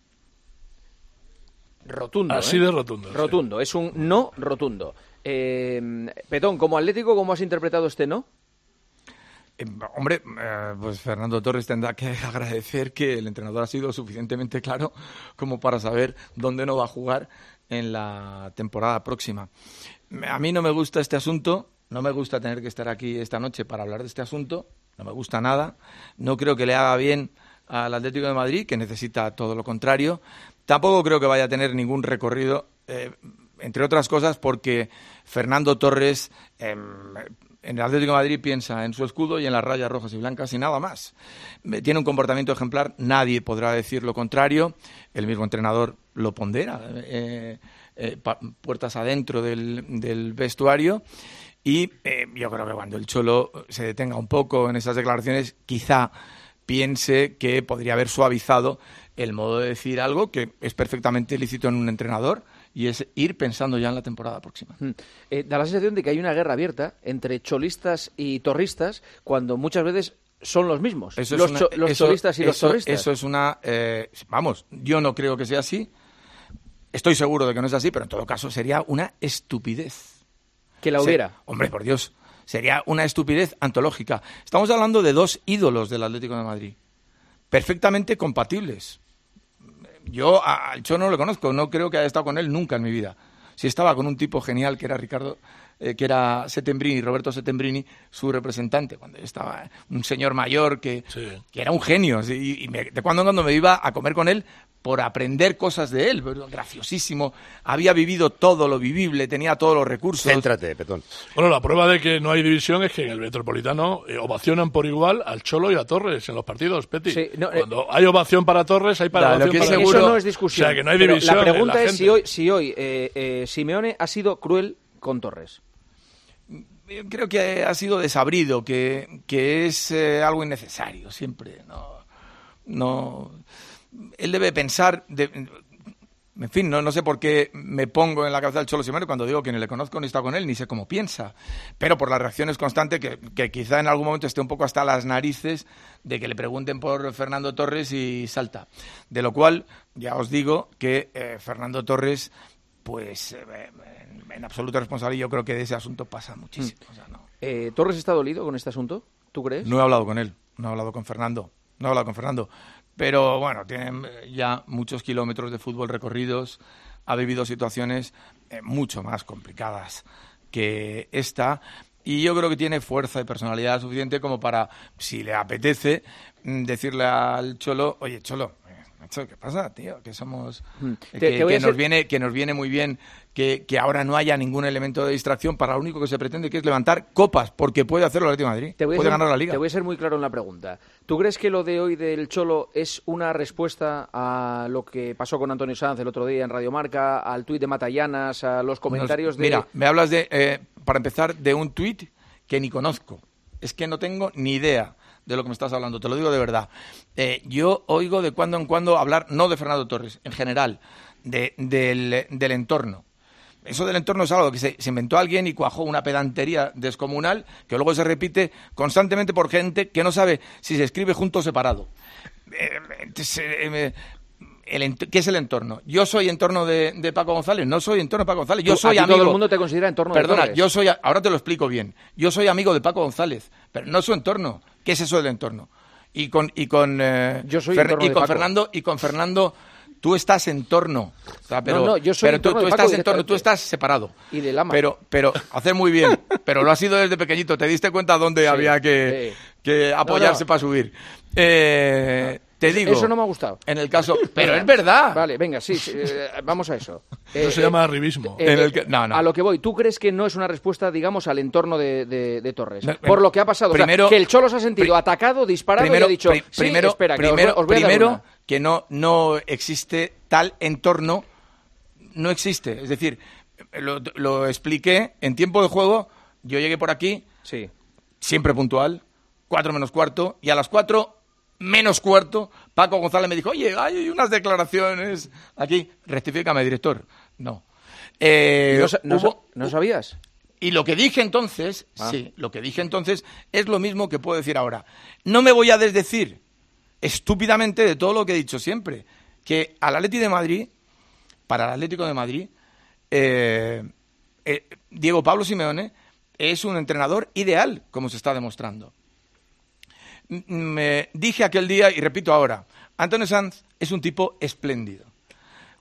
Rotundo. Así de rotundo. Rotundo, sí. Es un no rotundo. Petón, como Atlético, ¿cómo has interpretado este no? Hombre, pues Fernando Torres tendrá que agradecer que el entrenador ha sido suficientemente claro como para saber dónde no va a jugar en la temporada próxima. A mí no me gusta este asunto, no me gusta tener que estar aquí esta noche para hablar de este asunto, no me gusta nada, no creo que le haga bien al Atlético de Madrid, que necesita todo lo contrario. Tampoco creo que vaya a tener ningún recorrido, entre otras cosas porque Fernando Torres en el Atlético de Madrid piensa en su escudo y en las rayas rojas y blancas y nada más. Tiene un comportamiento ejemplar, nadie podrá decir lo contrario, el mismo entrenador lo pondera puertas adentro del vestuario. Y yo creo que cuando el Cholo se detenga un poco en esas declaraciones, quizá piense que podría haber suavizado el modo de decir algo que es perfectamente lícito en un entrenador, y es ir pensando ya en la temporada próxima. Da la sensación de que hay una guerra abierta entre cholistas y torristas, cuando muchas veces son los mismos, los cholistas y los torristas. Eso es una... vamos, yo no creo que sea así, estoy seguro de que no es así, pero en todo caso sería una estupidez. Que la hubiera. Hombre, por Dios, sería una estupidez antológica. Estamos hablando de dos ídolos del Atlético de Madrid, perfectamente compatibles. Yo al Cholo no lo conozco, no creo que haya estado con él nunca en mi vida. Sí estaba con un tipo genial que era que era Settembrini, Roberto Settembrini, su representante, cuando estaba un señor mayor que era un genio. Y de cuando en cuando me iba a comer con él por aprender cosas de él, graciosísimo, había vivido todo lo vivible, tenía todos los recursos. Céntrate, Petón. Bueno, la prueba de que no hay división es que en el Metropolitano ovacionan por igual al Cholo y a Torres en los partidos, Peti. Sí, cuando hay ovación para Torres, hay para ovación para seguro, eso no es discusión. O sea, que no hay división. La pregunta es si hoy Simeone ha sido cruel con Torres. Creo que ha sido desabrido, que es algo innecesario siempre. No. Él debe pensar, en fin, no sé por qué me pongo en la cabeza del Cholo Simeone cuando digo que ni le conozco ni he estado con él, ni sé cómo piensa, pero por las reacciones constantes que quizá en algún momento esté un poco hasta las narices de que le pregunten por Fernando Torres y salta. De lo cual, ya os digo que Fernando Torres, pues en absoluta responsabilidad, yo creo que de ese asunto pasa muchísimo. O sea, no. ¿Torres está dolido con este asunto? ¿Tú crees? No he hablado con él, no he hablado con Fernando. Pero bueno, tiene ya muchos kilómetros de fútbol recorridos, ha vivido situaciones mucho más complicadas que esta, y yo creo que tiene fuerza y personalidad suficiente como para, si le apetece, decirle al Cholo, oye, Cholo, ¿qué pasa, tío? Que somos... que nos viene muy bien que ahora no haya ningún elemento de distracción para lo único que se pretende, que es levantar copas, porque puede hacerlo el Atlético de Madrid, puede ganar la Liga. Te voy a ser muy claro en la pregunta. ¿Tú crees que lo de hoy del Cholo es una respuesta a lo que pasó con Antonio Sanz el otro día en Radio Marca, al tuit de Matallanas, a los comentarios de... Mira, me hablas para empezar, de un tuit que ni conozco. Es que no tengo ni idea de lo que me estás hablando, te lo digo de verdad. Yo oigo de cuando en cuando hablar, no de Fernando Torres, en general, del entorno. Eso del entorno es algo que se inventó alguien y cuajó una pedantería descomunal que luego se repite constantemente por gente que no sabe si se escribe junto o separado. ¿Qué es el entorno? Yo soy entorno de Paco González, no soy entorno de Paco González. Yo soy amigo. Todo el mundo te considera entorno de Torres. Ahora te lo explico bien. Yo soy amigo de Paco González, pero no su entorno. ¿Qué es eso del entorno? Con Fernando tú estás en torno. O sea, pero yo soy tú estás en torno, tú estás separado. Y de Lama. Pero haces muy bien. Pero lo has sido desde pequeñito. Te diste cuenta dónde había que apoyarse para subir. Te digo. Eso no me ha gustado. En el caso. Pero es verdad. Vale, venga, sí, vamos a eso. Eso se llama arribismo. A lo que voy. ¿Tú crees que no es una respuesta, digamos, al entorno de Torres? Por lo que ha pasado. Primero, que el Cholo se ha sentido atacado, disparado y ha dicho. Primero, que no existe tal entorno. No existe. Es decir, lo expliqué en tiempo de juego. Yo llegué por aquí. Sí. Siempre puntual. 4 menos cuarto. Y a las 4 menos cuarto, Paco González me dijo, oye, hay unas declaraciones aquí. Rectifícame, director. No. ¿No sabías? Y lo que dije entonces, lo que dije entonces es lo mismo que puedo decir ahora. No me voy a desdecir estúpidamente de todo lo que he dicho siempre. Que al Atlético de Madrid, para el Atlético de Madrid, Diego Pablo Simeone es un entrenador ideal, como se está demostrando. Me dije aquel día y repito ahora, Antonio Sanz es un tipo espléndido.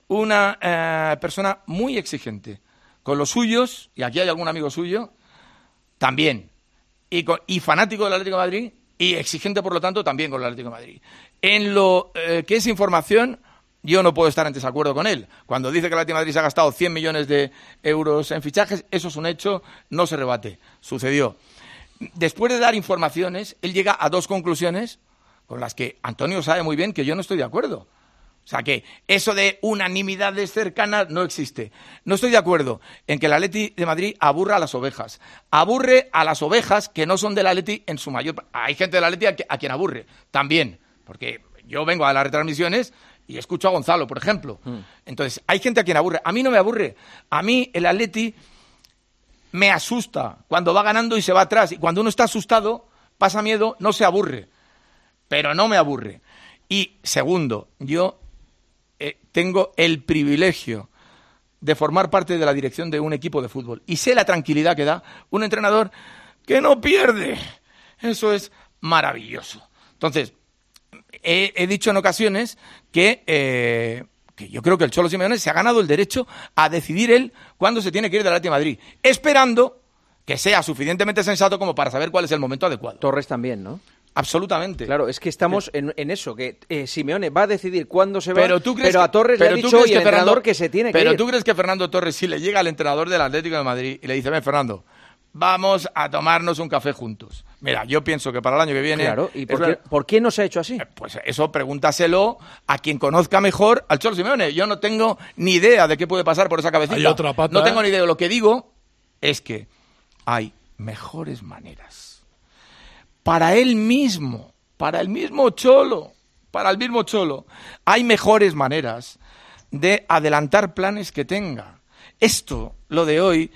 una persona muy exigente con los suyos, y aquí hay algún amigo suyo, también, y fanático del Atlético de Madrid, y exigente, por lo tanto, también con el Atlético de Madrid. En lo que es información, yo no puedo estar en desacuerdo con él. Cuando dice que el Atlético de Madrid se ha gastado 100 millones de euros en fichajes, eso es un hecho, no se rebate, sucedió. Después de dar informaciones, él llega a dos conclusiones con las que Antonio sabe muy bien que yo no estoy de acuerdo. O sea que eso de unanimidades cercanas no existe. No estoy de acuerdo en que el Atleti de Madrid aburra a las ovejas. Aburre a las ovejas que no son del Atleti en su mayor... Hay gente del Atleti a quien aburre, también. Porque yo vengo a las retransmisiones y escucho a Gonzalo, por ejemplo. Entonces, hay gente a quien aburre. A mí no me aburre. A mí el Atleti me asusta cuando va ganando y se va atrás. Y cuando uno está asustado, pasa miedo, no se aburre. Pero no me aburre. Y segundo, yo tengo el privilegio de formar parte de la dirección de un equipo de fútbol. Y sé la tranquilidad que da un entrenador que no pierde. Eso es maravilloso. Entonces, he dicho en ocasiones que yo creo que el Cholo Simeone se ha ganado el derecho a decidir él cuándo se tiene que ir del Atlético de Madrid, esperando que sea suficientemente sensato como para saber cuál es el momento adecuado. Torres también, ¿no? Absolutamente. Claro, es que estamos en eso, que Simeone va a decidir cuándo se va, pero a Torres le ha dicho hoy el entrenador que se tiene que ir. Pero ¿tú crees que Fernando Torres, si le llega al entrenador del Atlético de Madrid y le dice, ven, Fernando, vamos a tomarnos un café juntos? Mira, yo pienso que para el año que viene... Claro, ¿y por qué no se ha hecho así? Pues eso pregúntaselo a quien conozca mejor al Cholo Simeone. Yo no tengo ni idea de qué puede pasar por esa cabecita. Hay otra pata. No tengo ni idea. Lo que digo es que hay mejores maneras. Para él mismo, para el mismo Cholo, hay mejores maneras de adelantar planes que tenga. Esto, lo de hoy...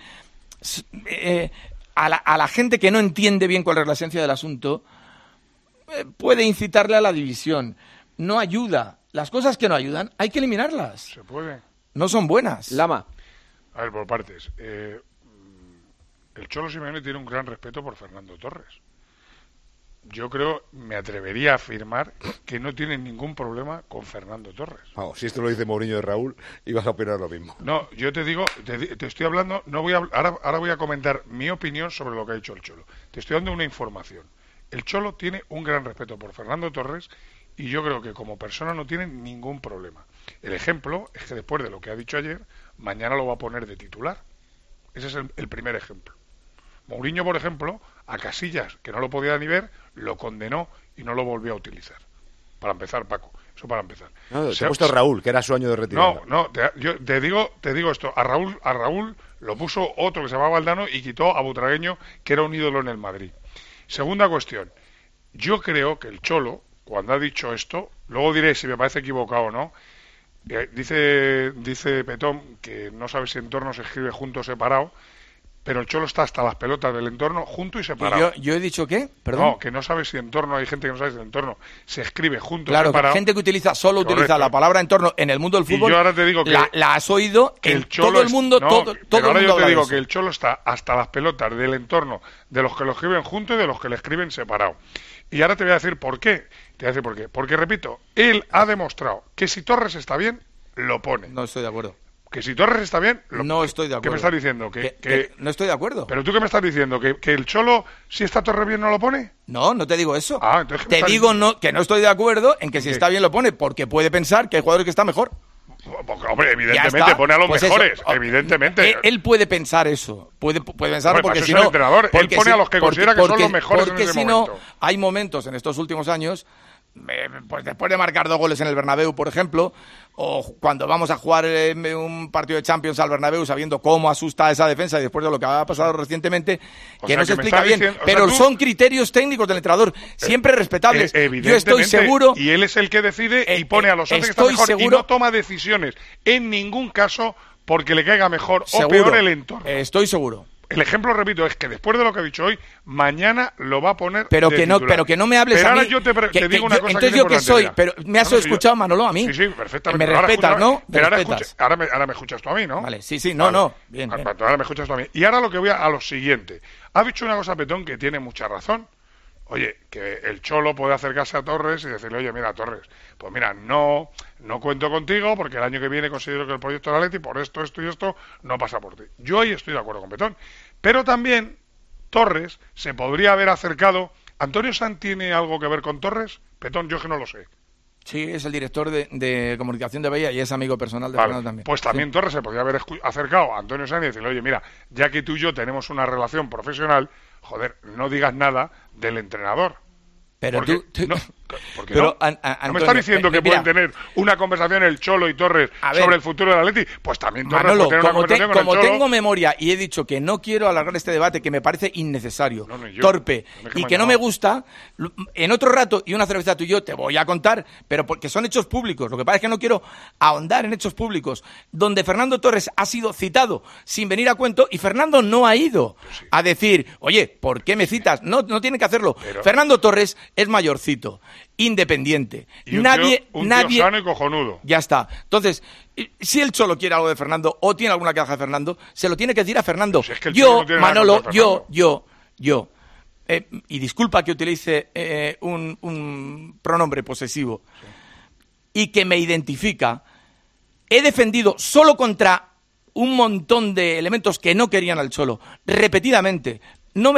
A la gente que no entiende bien cuál es la esencia del asunto, puede incitarle a la división. No ayuda. Las cosas que no ayudan hay que eliminarlas. Se puede. No son buenas. Lama. A ver, por partes. El Cholo Simeone tiene un gran respeto por Fernando Torres. Yo creo, me atrevería a afirmar que no tienen ningún problema con Fernando Torres. Vamos, si esto lo dice Mourinho de Raúl, ibas a opinar lo mismo. No, yo te digo, te estoy hablando, no voy a, ahora voy a comentar mi opinión sobre lo que ha dicho el Cholo. Te estoy dando una información. El Cholo tiene un gran respeto por Fernando Torres y yo creo que como persona no tiene ningún problema. El ejemplo es que después de lo que ha dicho ayer, mañana lo va a poner de titular. Ese es el primer ejemplo. Mourinho, por ejemplo, a Casillas, que no lo podía ni ver, lo condenó y no lo volvió a utilizar. Para empezar, Paco, eso para empezar. No, se ha puesto Raúl, que era su año de retirada. No, yo te digo esto, a Raúl lo puso otro que se llamaba Valdano y quitó a Butragueño, que era un ídolo en el Madrid. Segunda cuestión, yo creo que el Cholo, cuando ha dicho esto, luego diré si me parece equivocado o no, dice Petón que no sabe si entorno se escribe junto o separado, pero el Cholo está hasta las pelotas del entorno junto y separado. ¿Yo he dicho qué? ¿Perdón? No, que no sabe si entorno, hay gente que no sabe si entorno se escribe junto o separado. separado. Claro, gente que utiliza la palabra entorno en el mundo del fútbol. Y yo ahora te digo que la has oído que el Cholo todo el mundo, todo el ahora mundo yo te digo eso. que el Cholo está hasta las pelotas del entorno de los que lo escriben junto y de los que le escriben separado. Y ahora te voy a decir por qué. Te voy a decir por qué. Porque, repito, él ha demostrado que si Torres está bien, lo pone. No estoy de acuerdo. Que si Torres está bien... No estoy de acuerdo. ¿Qué me estás diciendo? Que no estoy de acuerdo. ¿Pero tú qué me estás diciendo? ¿Que el Cholo, si está Torres bien, no lo pone? No te digo eso. Ah, entonces, te digo que no estoy de acuerdo en que si está bien lo pone, porque puede pensar que hay jugadores que están mejor. Porque, hombre, evidentemente pone a los mejores, eso, evidentemente. Él puede pensar eso, puede pensarlo, porque si no... El entrenador, él pone a los que considera que son los mejores en ese momento. Porque si no, hay momentos en estos últimos años, pues después de marcar 2 goles en el Bernabéu, por ejemplo, o cuando vamos a jugar un partido de Champions al Bernabéu sabiendo cómo asusta esa defensa y después de lo que ha pasado recientemente, que no se explica bien, pero son criterios técnicos del entrenador, siempre respetables. Yo estoy seguro... Y él es el que decide y pone a los otros que están mejor y no toma decisiones en ningún caso porque le caiga mejor o peor el entorno. Estoy seguro. El ejemplo, repito, es que después de lo que he dicho hoy, mañana lo va a poner pero que no me hables pero a mí. Ahora yo te digo una cosa entonces que yo que soy, pero me has escuchado, Manolo, a mí. Sí, perfectamente. Me respetas, ¿no? Pero ahora me escuchas tú a mí, ¿no? Vale, sí, no. Bien. Ahora me escuchas tú a mí. Y ahora lo que voy a lo siguiente. Ha dicho una cosa, Petón, que tiene mucha razón. oye, que el Cholo puede acercarse a Torres y decirle, oye, mira, Torres, pues mira, no cuento contigo porque el año que viene considero que el proyecto del Atleti, por esto y esto, no pasa por ti. Yo ahí estoy de acuerdo con Petón. Pero también Torres se podría haber acercado. ¿Antonio Sanz tiene algo que ver con Torres? Petón, yo que no lo sé. Sí, es el director de comunicación de Bahía y es amigo personal de Fernando también. Pues también Torres se podría haber acercado a Antonio Sanz y decirle, oye, mira, ya que tú y yo tenemos una relación profesional, joder, no digas nada del entrenador. Pero porque, tú... Porque pero, no, Antonio, no me están diciendo que pueden tener una conversación el Cholo y Torres sobre el futuro del Atleti. Pues también Torres Manolo, puede tener una conversación con el Cholo. Tengo memoria y he dicho que no quiero alargar este debate, que me parece innecesario, torpe y que no me gusta, en otro rato y una cerveza tú y yo te voy a contar, pero porque son hechos públicos. Lo que pasa es que no quiero ahondar en hechos públicos, donde Fernando Torres ha sido citado sin venir a cuento y Fernando no ha ido a decir, oye, ¿por qué me citas? No tiene que hacerlo. Pero Fernando Torres es mayorcito, independiente. Y un tío sano y cojonudo. Ya está. Entonces, si el Cholo quiere algo de Fernando o tiene alguna queja de Fernando, se lo tiene que decir a Fernando. Pues es que yo, no Manolo, yo, y disculpa que utilice un pronombre posesivo, y que me identifica, he defendido solo contra un montón de elementos que no querían al Cholo, repetidamente. No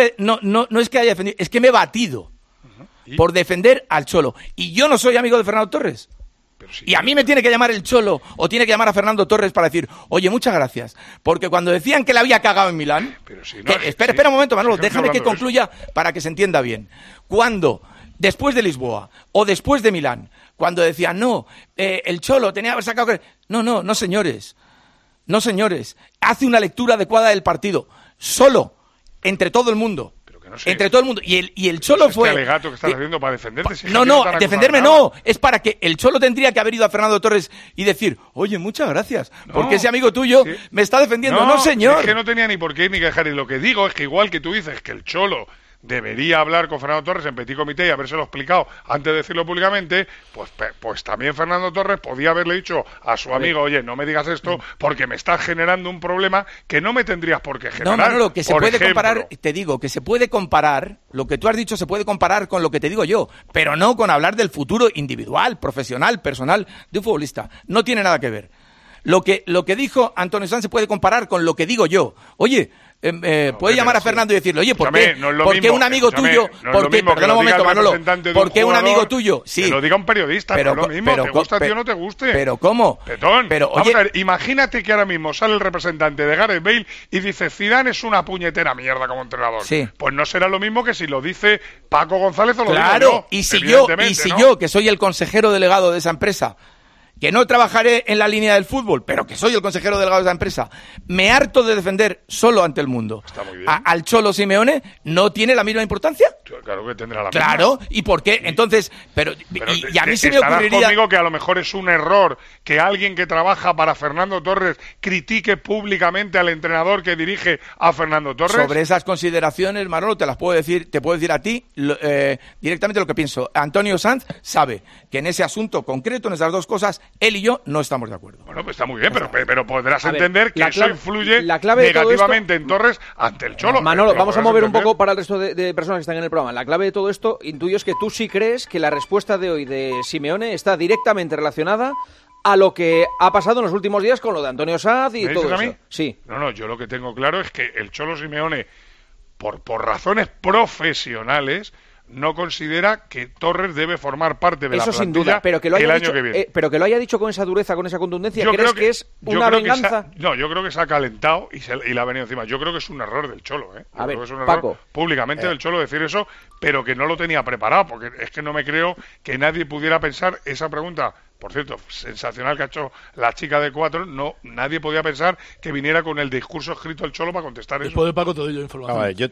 es que haya defendido, es que me he batido por defender al Cholo. Y yo no soy amigo de Fernando Torres. Y a mí me tiene que llamar el Cholo o tiene que llamar a Fernando Torres para decir, oye, muchas gracias. Porque cuando decían que le había cagado en Milán... Espera un momento, Manolo, déjame que concluya para que se entienda bien. Cuando, después de Lisboa o después de Milán, cuando decían, no, el Cholo tenía que haber sacado... No, señores. No, señores. Hace una lectura adecuada del partido. Solo, entre todo el mundo. No sé. Entre todo el mundo. Y el Cholo fue... Este alegato que estás haciendo para defenderte. Si no, defenderme no. Es para que el Cholo tendría que haber ido a Fernando Torres y decir, oye, muchas gracias, porque ese amigo tuyo me está defendiendo. No, señor. Es que no tenía ni por qué ir ni que dejar. Y lo que digo es que igual que tú dices que el Cholo debería hablar con Fernando Torres en petit comité y habérselo explicado antes de decirlo públicamente, pues también Fernando Torres podía haberle dicho a su amigo, oye, no me digas esto porque me estás generando un problema que no me tendrías por qué generar. No, Manolo, que se puede comparar, te digo, que se puede comparar, lo que tú has dicho se puede comparar con lo que te digo yo, pero no con hablar del futuro individual, profesional, personal de un futbolista. No tiene nada que ver. Lo que dijo Antonio Sanz se puede comparar con lo que digo yo. Oye, puede llamar a Fernando y decirle, oye, ¿por qué? Porque un amigo tuyo, perdona un momento, Manolo, porque un amigo tuyo, sí. Que lo diga un periodista, pero no es lo mismo, te gusta a ti o no te guste. Pero ¿cómo? Petón, vamos a ver, imagínate que ahora mismo sale el representante de Gareth Bale y dice, Zidane es una puñetera mierda como entrenador. Sí. Pues no será lo mismo que si lo dice Paco González o lo digo yo. Claro, y si yo, que soy el consejero delegado de esa empresa, que no trabajaré en la línea del fútbol, pero que soy el consejero delegado de esa empresa, me harto de defender solo ante el mundo al Cholo Simeone, ¿no tiene la misma importancia? Claro que tendrá la misma. Claro, ¿y por qué? Entonces, y a mí se me ocurriría... conmigo que a lo mejor es un error que alguien que trabaja para Fernando Torres critique públicamente al entrenador que dirige a Fernando Torres. Sobre esas consideraciones, Manolo, te puedo decir a ti directamente lo que pienso. Antonio Sanz sabe que en ese asunto concreto, en esas dos cosas, él y yo no estamos de acuerdo. Bueno, pues está muy bien, pero podrás entender que eso influye negativamente en Torres ante el Cholo. Manolo, vamos a mover un poco para el resto de personas que están en el programa. La clave de todo esto, intuyo, es que tú sí crees que la respuesta de hoy de Simeone está directamente relacionada a lo que ha pasado en los últimos días con lo de Antonio Sanz y todo eso. ¿A mí? Sí. No, yo lo que tengo claro es que el Cholo Simeone, por razones profesionales, no considera que Torres debe formar parte de la plantilla sin duda, pero que lo haya dicho, año que viene. Pero que lo haya dicho con esa dureza, con esa contundencia, ¿crees que es una venganza? Yo creo que se ha calentado y le ha venido encima. Yo creo que es un error del Cholo, A ver, creo que es un Paco, error públicamente del Cholo decir eso, pero que no lo tenía preparado, porque es que no me creo que nadie pudiera pensar esa pregunta. Por cierto, sensacional que ha hecho la chica de 4. No, nadie podía pensar que viniera con el discurso escrito el Cholo para contestar eso. Después de Paco te doy yo información.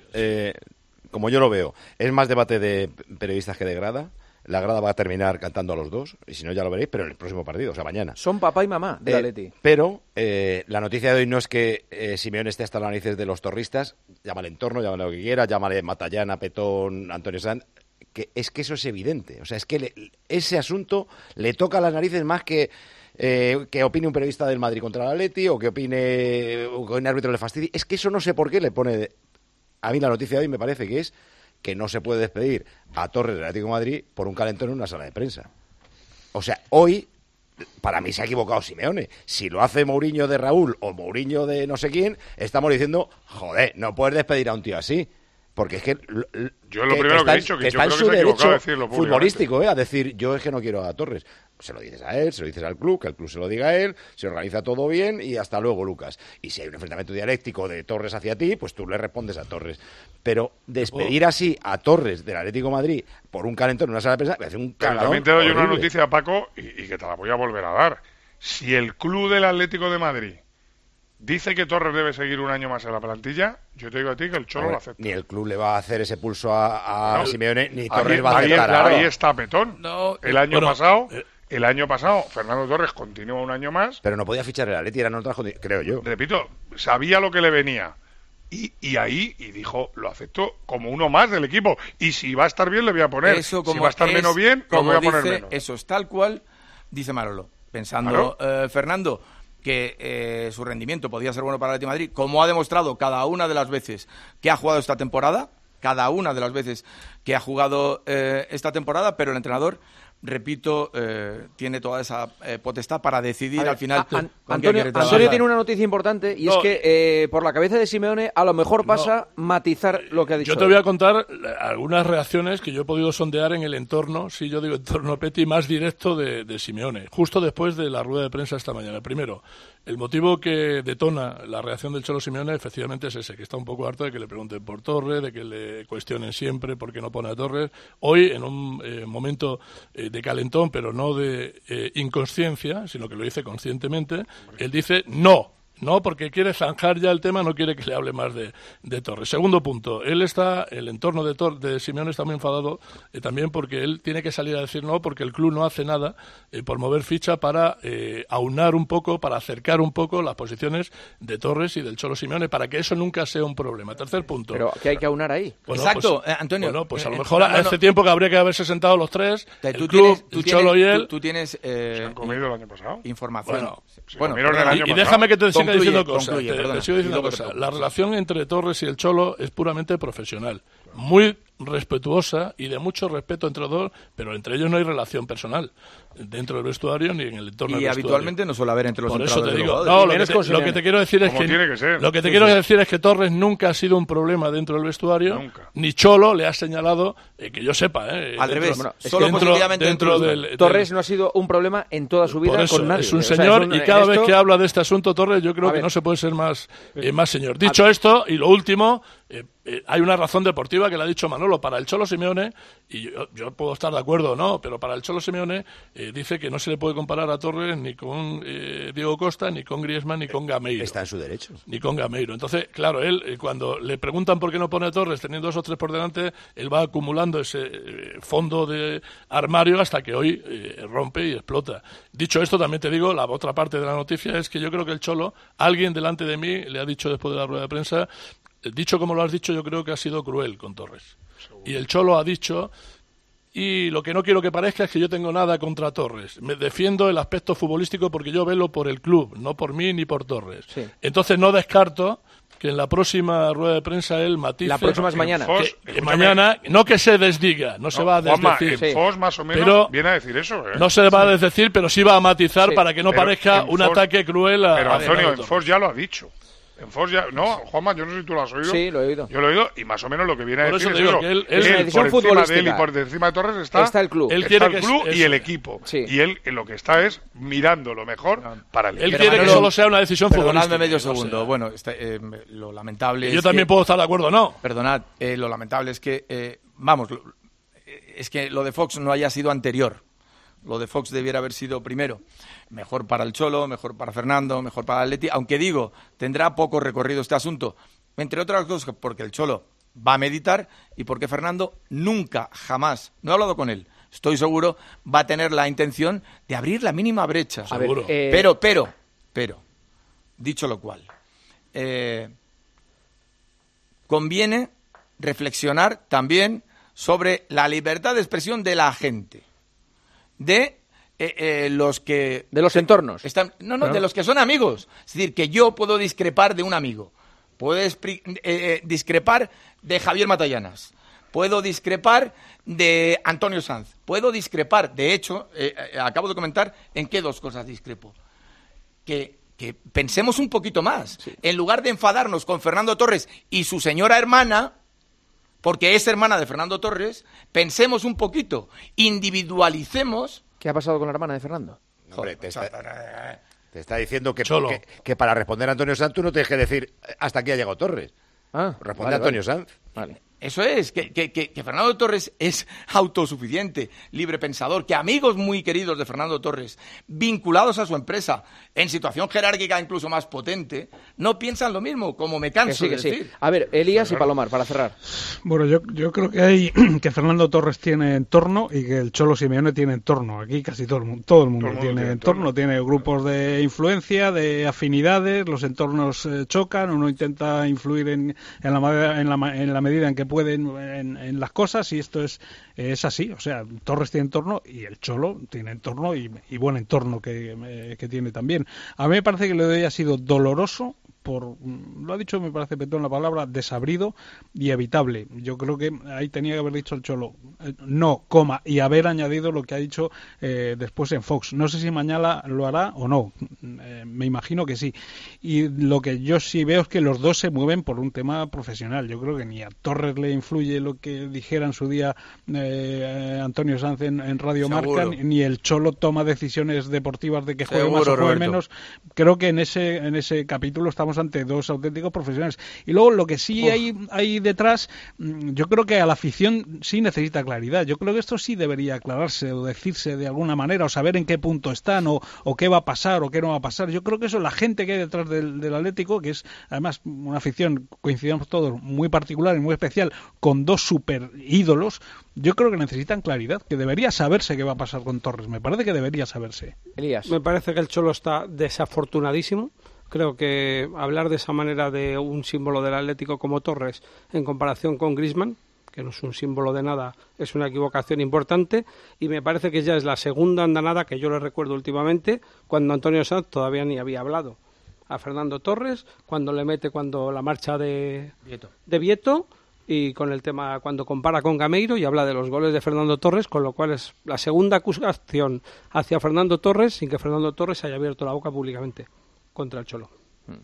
Como yo lo veo, es más debate de periodistas que de grada. La grada va a terminar cantando a los dos, y si no ya lo veréis, pero en el próximo partido, o sea, mañana. Son papá y mamá de Atleti. Pero la noticia de hoy no es que Simeone esté hasta las narices de los torristas, llámale entorno, llámale lo que quiera, llámale Matallana, Petón, Antonio Sanz, que eso es evidente. O sea, es que ese asunto le toca a las narices más que opine un periodista del Madrid contra el Atleti o que opine un árbitro le fastidie. Es que eso no sé por qué le pone... A mí la noticia de hoy me parece que es que no se puede despedir a Torres del Atlético de Madrid por un calentón en una sala de prensa. O sea, hoy, para mí se ha equivocado Simeone. Si lo hace Mourinho de Raúl o Mourinho de no sé quién, estamos diciendo, joder, no puedes despedir a un tío así. Porque es que yo lo primero que he dicho, que yo está creo en su que se ha equivocado derecho decirlo futbolístico, a decir, yo es que no quiero a Torres. Se lo dices a él, se lo dices al club, que el club se lo diga a él, se organiza todo bien y hasta luego, Lucas. Y si hay un enfrentamiento dialéctico de Torres hacia ti, pues tú le respondes a Torres. Pero despedir así a Torres del Atlético de Madrid por un calentón en una sala de prensa, me hace un cagadón. También te doy horrible. una noticia, Paco, y que te la voy a volver a dar. Si el club del Atlético de Madrid dice que Torres debe seguir un año más en la plantilla, yo te digo a ti que el Cholo lo acepta. Ni el club le va a hacer ese pulso a Simeone, ni Ahí, Torres va a aceptar. ahí está Petón. El año pasado, Fernando Torres continúa un año más. Pero no podía fichar el Atleti, eran otras condiciones, creo yo. Repito, sabía lo que le venía. Y ahí dijo, lo acepto como uno más del equipo. Y si va a estar bien, le voy a poner. Eso, si va a estar menos bien, lo voy a poner menos. Eso es tal cual, dice Manolo. Pensando, Fernando, que su rendimiento podía ser bueno para el Atlético de Madrid, como ha demostrado cada una de las veces que ha jugado esta temporada, pero el entrenador, repito, tiene toda esa potestad para decidir al final. Antonio tiene una noticia importante y es que por la cabeza de Simeone a lo mejor pasa matizar lo que ha dicho. Yo te voy a contar algunas reacciones que yo he podido sondear en el entorno, si yo digo entorno Peti, más directo de Simeone, justo después de la rueda de prensa esta mañana. Primero, el motivo que detona la reacción del Cholo Simeone efectivamente es ese, que está un poco harto de que le pregunten por Torres, de que le cuestionen siempre por qué no pone a Torres. Hoy, en un momento de calentón, pero no de inconsciencia, sino que lo dice conscientemente, él dice no, porque quiere zanjar ya el tema, no quiere que le hable más de Torres. Segundo punto, el entorno de Simeone está muy enfadado también porque él tiene que salir a decir no, porque el club no hace nada por mover ficha para aunar un poco, para acercar un poco las posiciones de Torres y del Cholo Simeone, para que eso nunca sea un problema. Tercer punto. Pero ¿qué hay que aunar ahí? Bueno, exacto, Antonio. Bueno, pues a lo mejor hace tiempo que habría que haberse sentado los tres, el club, el Cholo y él. Tú tienes se han comido el año pasado. Información. Y déjame que te siga diciendo cosas. Te sigo diciendo cosas. La relación entre Torres y el Cholo es puramente profesional. Muy respetuosa y de mucho respeto entre los dos, pero entre ellos no hay relación personal dentro del vestuario ni en el entorno del vestuario. Y habitualmente no suele haber entre los entrenadores. Por eso te digo, lo que te quiero decir es que Torres nunca ha sido un problema dentro del vestuario, ni Cholo le ha señalado, que yo sepa, al revés, solo positivamente dentro del Torres no ha sido un problema en toda su vida por eso, con nadie. Es un señor y cada vez que habla de este asunto Torres yo creo que no se puede ser más señor. Dicho esto, y lo último, hay una razón deportiva que le ha dicho Manolo para el Cholo Simeone, y yo puedo estar de acuerdo o no, pero para el Cholo Simeone dice que no se le puede comparar a Torres ni con Diego Costa, ni con Griezmann, ni con Gameiro. Está en su derecho. Ni con Gameiro. Entonces, claro, él cuando le preguntan por qué no pone a Torres, teniendo 2 o 3 por delante, él va acumulando ese fondo de armario hasta que hoy rompe y explota. Dicho esto, también te digo, la otra parte de la noticia es que yo creo que el Cholo, alguien delante de mí le ha dicho después de la rueda de prensa, dicho como lo has dicho, yo creo que ha sido cruel con Torres. Y el Cholo ha dicho, y lo que no quiero que parezca es que yo tengo nada contra Torres. Me defiendo el aspecto futbolístico porque yo velo por el club, no por mí ni por Torres. Sí. Entonces no descarto que en la próxima rueda de prensa él matice. La próxima es mañana. Que mañana, no que se desdiga, no se va a desdecir. En Fox más o menos viene a decir eso. No se va a desdecir, pero sí va a matizar para que no parezca un ataque cruel a... Pero Antonio, en Fox ya lo ha dicho. En Fox ya... No, Juanma, yo no sé si tú lo has oído. Sí, lo he oído. Yo lo he oído y más o menos lo que viene a decir es eso. Que él por encima de él y por encima de Torres está el club. Está el club y el equipo. Sí. Y él lo que está es mirando lo mejor para el equipo. Él quiere que solo sea una decisión futbolística. Perdonadme medio segundo. Bueno, lo lamentable es yo también puedo estar de acuerdo, ¿no? Perdonad, lo lamentable es que... es que lo de Fox no haya sido anterior. Lo de Fox debiera haber sido primero. Mejor para el Cholo, mejor para Fernando, mejor para el Atleti. Aunque digo, tendrá poco recorrido este asunto. Entre otras cosas, porque el Cholo va a meditar y porque Fernando nunca, jamás, no he hablado con él, estoy seguro, va a tener la intención de abrir la mínima brecha. Seguro. Pero, dicho lo cual, conviene reflexionar también sobre la libertad de expresión de la gente. De los que... De los entornos. De los que son amigos. Es decir, que yo puedo discrepar de un amigo. Puedo discrepar de Javier Matallanas. puedo discrepar de Antonio Sanz, puedo discrepar, de hecho, acabo de comentar en qué 2 cosas discrepo. Que pensemos un poquito más, en lugar de enfadarnos con Fernando Torres y su señora hermana, porque es hermana de Fernando Torres, pensemos un poquito, individualicemos. ¿Qué ha pasado con la hermana de Fernando? Hombre, te está diciendo que para responder a Antonio Sanz tú no tienes que decir hasta aquí ha llegado Torres. Responde a Antonio Sanz. Vale. Eso es, que Fernando Torres es autosuficiente, libre pensador, que amigos muy queridos de Fernando Torres, vinculados a su empresa, en situación jerárquica incluso más potente, no piensan lo mismo, como me canso de decir. Sí. A ver, Elías y Palomar, para cerrar. Bueno, yo creo que Fernando Torres tiene entorno y que el Cholo Simeone tiene entorno. Aquí casi todo el mundo tiene entorno, tiene grupos de influencia, de afinidades, los entornos chocan, uno intenta influir en la medida en que pueden en las cosas, y esto es así. O sea, Torres tiene entorno y el Cholo tiene entorno y buen entorno que tiene también. A mí me parece que lo de hoy ha sido doloroso, lo ha dicho, me parece, Petón, la palabra desabrido y evitable. Yo creo que ahí tenía que haber dicho el Cholo no, y haber añadido lo que ha dicho después en Fox. No sé si mañana lo hará o no, me imagino que sí. Y lo que yo sí veo es que los dos se mueven por un tema profesional. Yo creo que ni a Torres le influye lo que dijera en su día Antonio Sanz en Radio Marca, ni el Cholo toma decisiones deportivas de que juegue más o juegue menos. Creo que en ese capítulo estamos ante dos auténticos profesionales. Y luego lo que sí hay detrás, yo creo que a la afición sí necesita claridad. Yo creo que esto sí debería aclararse o decirse de alguna manera, o saber en qué punto están, o qué va a pasar o qué no va a pasar. Yo creo que eso, la gente que hay detrás del Atlético, que es además una afición, coincidimos todos, muy particular y muy especial, con 2 super ídolos, yo creo que necesitan claridad, que debería saberse qué va a pasar con Torres. Me parece que debería saberse. Elías. Me parece que el Cholo está desafortunadísimo. Creo que hablar de esa manera de un símbolo del Atlético como Torres en comparación con Griezmann, que no es un símbolo de nada, es una equivocación importante, y me parece que ya es la segunda andanada que yo le recuerdo últimamente, cuando Antonio Sanz todavía ni había hablado a Fernando Torres, cuando la marcha de Vieto, y con el tema cuando compara con Gameiro y habla de los goles de Fernando Torres, con lo cual es la segunda acusación hacia Fernando Torres sin que Fernando Torres haya abierto la boca públicamente contra el Cholo.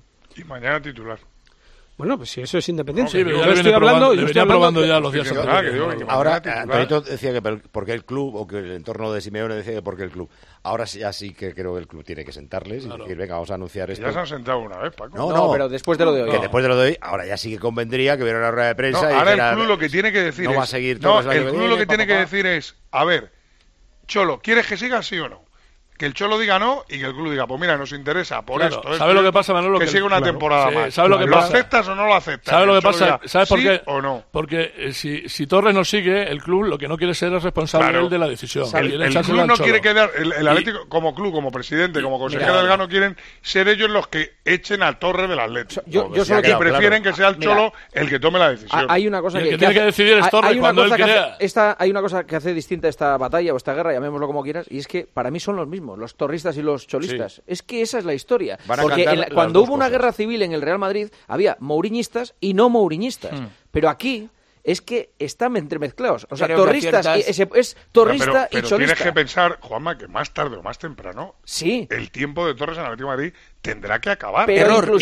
Y mañana titular. Bueno, pues si eso es independiente. Sí, yo estoy probando ya los días anteriores. Ahora, Antonito decía que porque el club, o que el entorno de Simeone decía que porque el club. Ahora ya sí que creo que el club tiene que sentarles y decir, venga, vamos a anunciar esto. Ya se han sentado una vez, Paco. No, pero después de lo de hoy. Que después de lo de hoy, ahora ya sí que convendría que hubiera una rueda de prensa. No, ahora el club lo que tiene que decir no es... va a seguir el club lo que tiene que decir es, a ver, Cholo, ¿quieres que siga sí o no? Que el Cholo diga no y que el club diga, pues mira, nos interesa por esto. ¿Sabes lo que pasa, Manolo? Que siga una temporada más. ¿Sabes lo que pasa? aceptas o no lo aceptas? ¿Sabes lo que pasa? ¿Sabes por qué? ¿O no? Porque si Torres no sigue, el club lo que no quiere ser es responsable él de la decisión. El club no quiere quedar, el Atlético como club, como presidente, como consejero del Gano, quieren ser ellos los que echen a Torres del Atlético. Yo solo que prefieren que sea el Cholo el que tome la decisión. Hay una cosa que tiene que decidir es Torres cuando él crea. Hay una cosa que hace distinta esta batalla o esta guerra, llamémoslo como quieras, y es que para mí son los mismos, los torristas y los cholistas. Sí. Es que esa es la historia. Porque cuando hubo una guerra civil en el Real Madrid, había mouriñistas y no mouriñistas. Pero aquí es que están entremezclados. O sea, torristas es torrista y cholista. Tienes que pensar, Juanma, que más tarde o más temprano, el tiempo de Torres en el Atlético de Madrid tendrá que acabar. Error.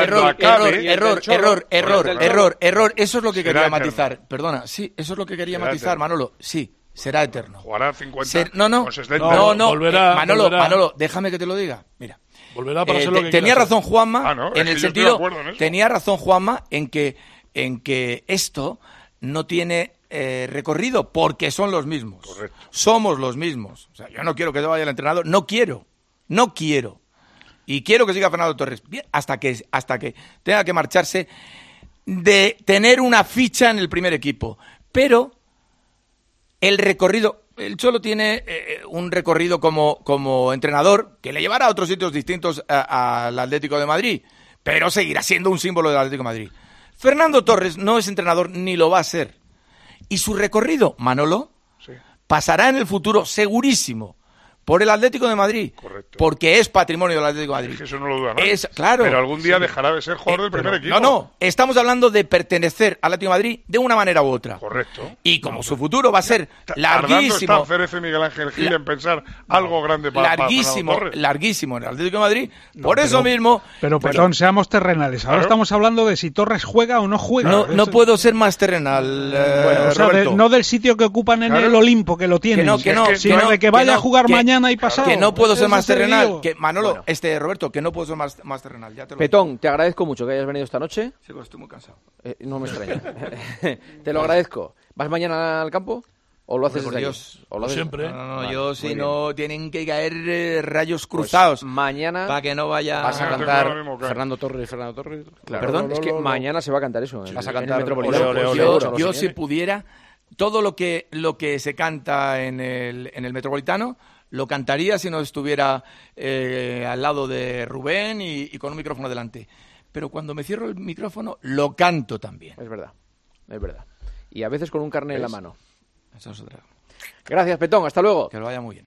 Eso es lo que quería matizar. Perdona, sí, eso es lo que quería matizar, Manolo. Sí. Será eterno. Jugará 50. No. Volverá, Manolo, déjame que te lo diga. Mira. Volverá para ser lo que tenía razón Juanma en el sentido. En tenía razón Juanma en que esto no tiene recorrido porque son los mismos. Correcto. Somos los mismos. O sea, yo no quiero que se vaya el entrenador. No quiero. Y quiero que siga Fernando Torres. Bien, hasta que tenga que marcharse de tener una ficha en el primer equipo. Pero el recorrido, el Cholo tiene un recorrido como entrenador que le llevará a otros sitios distintos al Atlético de Madrid, pero seguirá siendo un símbolo del Atlético de Madrid. Fernando Torres no es entrenador ni lo va a ser. Y su recorrido, Manolo, pasará en el futuro segurísimo por el Atlético de Madrid. Correcto. Porque es patrimonio del Atlético de Madrid. Es que eso no lo duda, ¿no? Claro. Pero algún día dejará de ser jugador del primer equipo. No, estamos hablando de pertenecer al Atlético de Madrid de una manera u otra. Correcto. Y como su futuro va a ser larguísimo. Está Cerezo y Miguel Ángel Gil en pensar algo grande para larguísimo en el Atlético de Madrid. Por eso mismo. Pero perdón, seamos terrenales. Ahora estamos hablando de si Torres juega o no juega. No puedo ser más terrenal, Roberto. No del sitio que ocupan en el Olimpo, que lo tienen, sino de que vaya a jugar mañana y pasado. Que no puedo ser más terrenal. Manolo, Roberto, que no puedo ser más terrenal. Ya te lo Petón, te agradezco mucho que hayas venido esta noche. Sí, pues estoy muy cansado. No me extraña. Te lo agradezco. ¿Vas mañana al campo? ¿O lo haces desde Dios? ¿O lo haces? Siempre. No, yo si no tienen que caer rayos cruzados. Pues mañana para que no vaya. Vas a cantar Fernando Torres. Claro. Perdón, es que mañana se va a cantar eso. Vas a cantar Yo si pudiera, todo lo que se canta en el Metropolitano lo cantaría si no estuviera al lado de Rubén y con un micrófono delante. Pero cuando me cierro el micrófono, lo canto también. Es verdad. Y a veces con un carné en la mano. Eso es otra. Gracias, Petón. Hasta luego. Que lo vaya muy bien.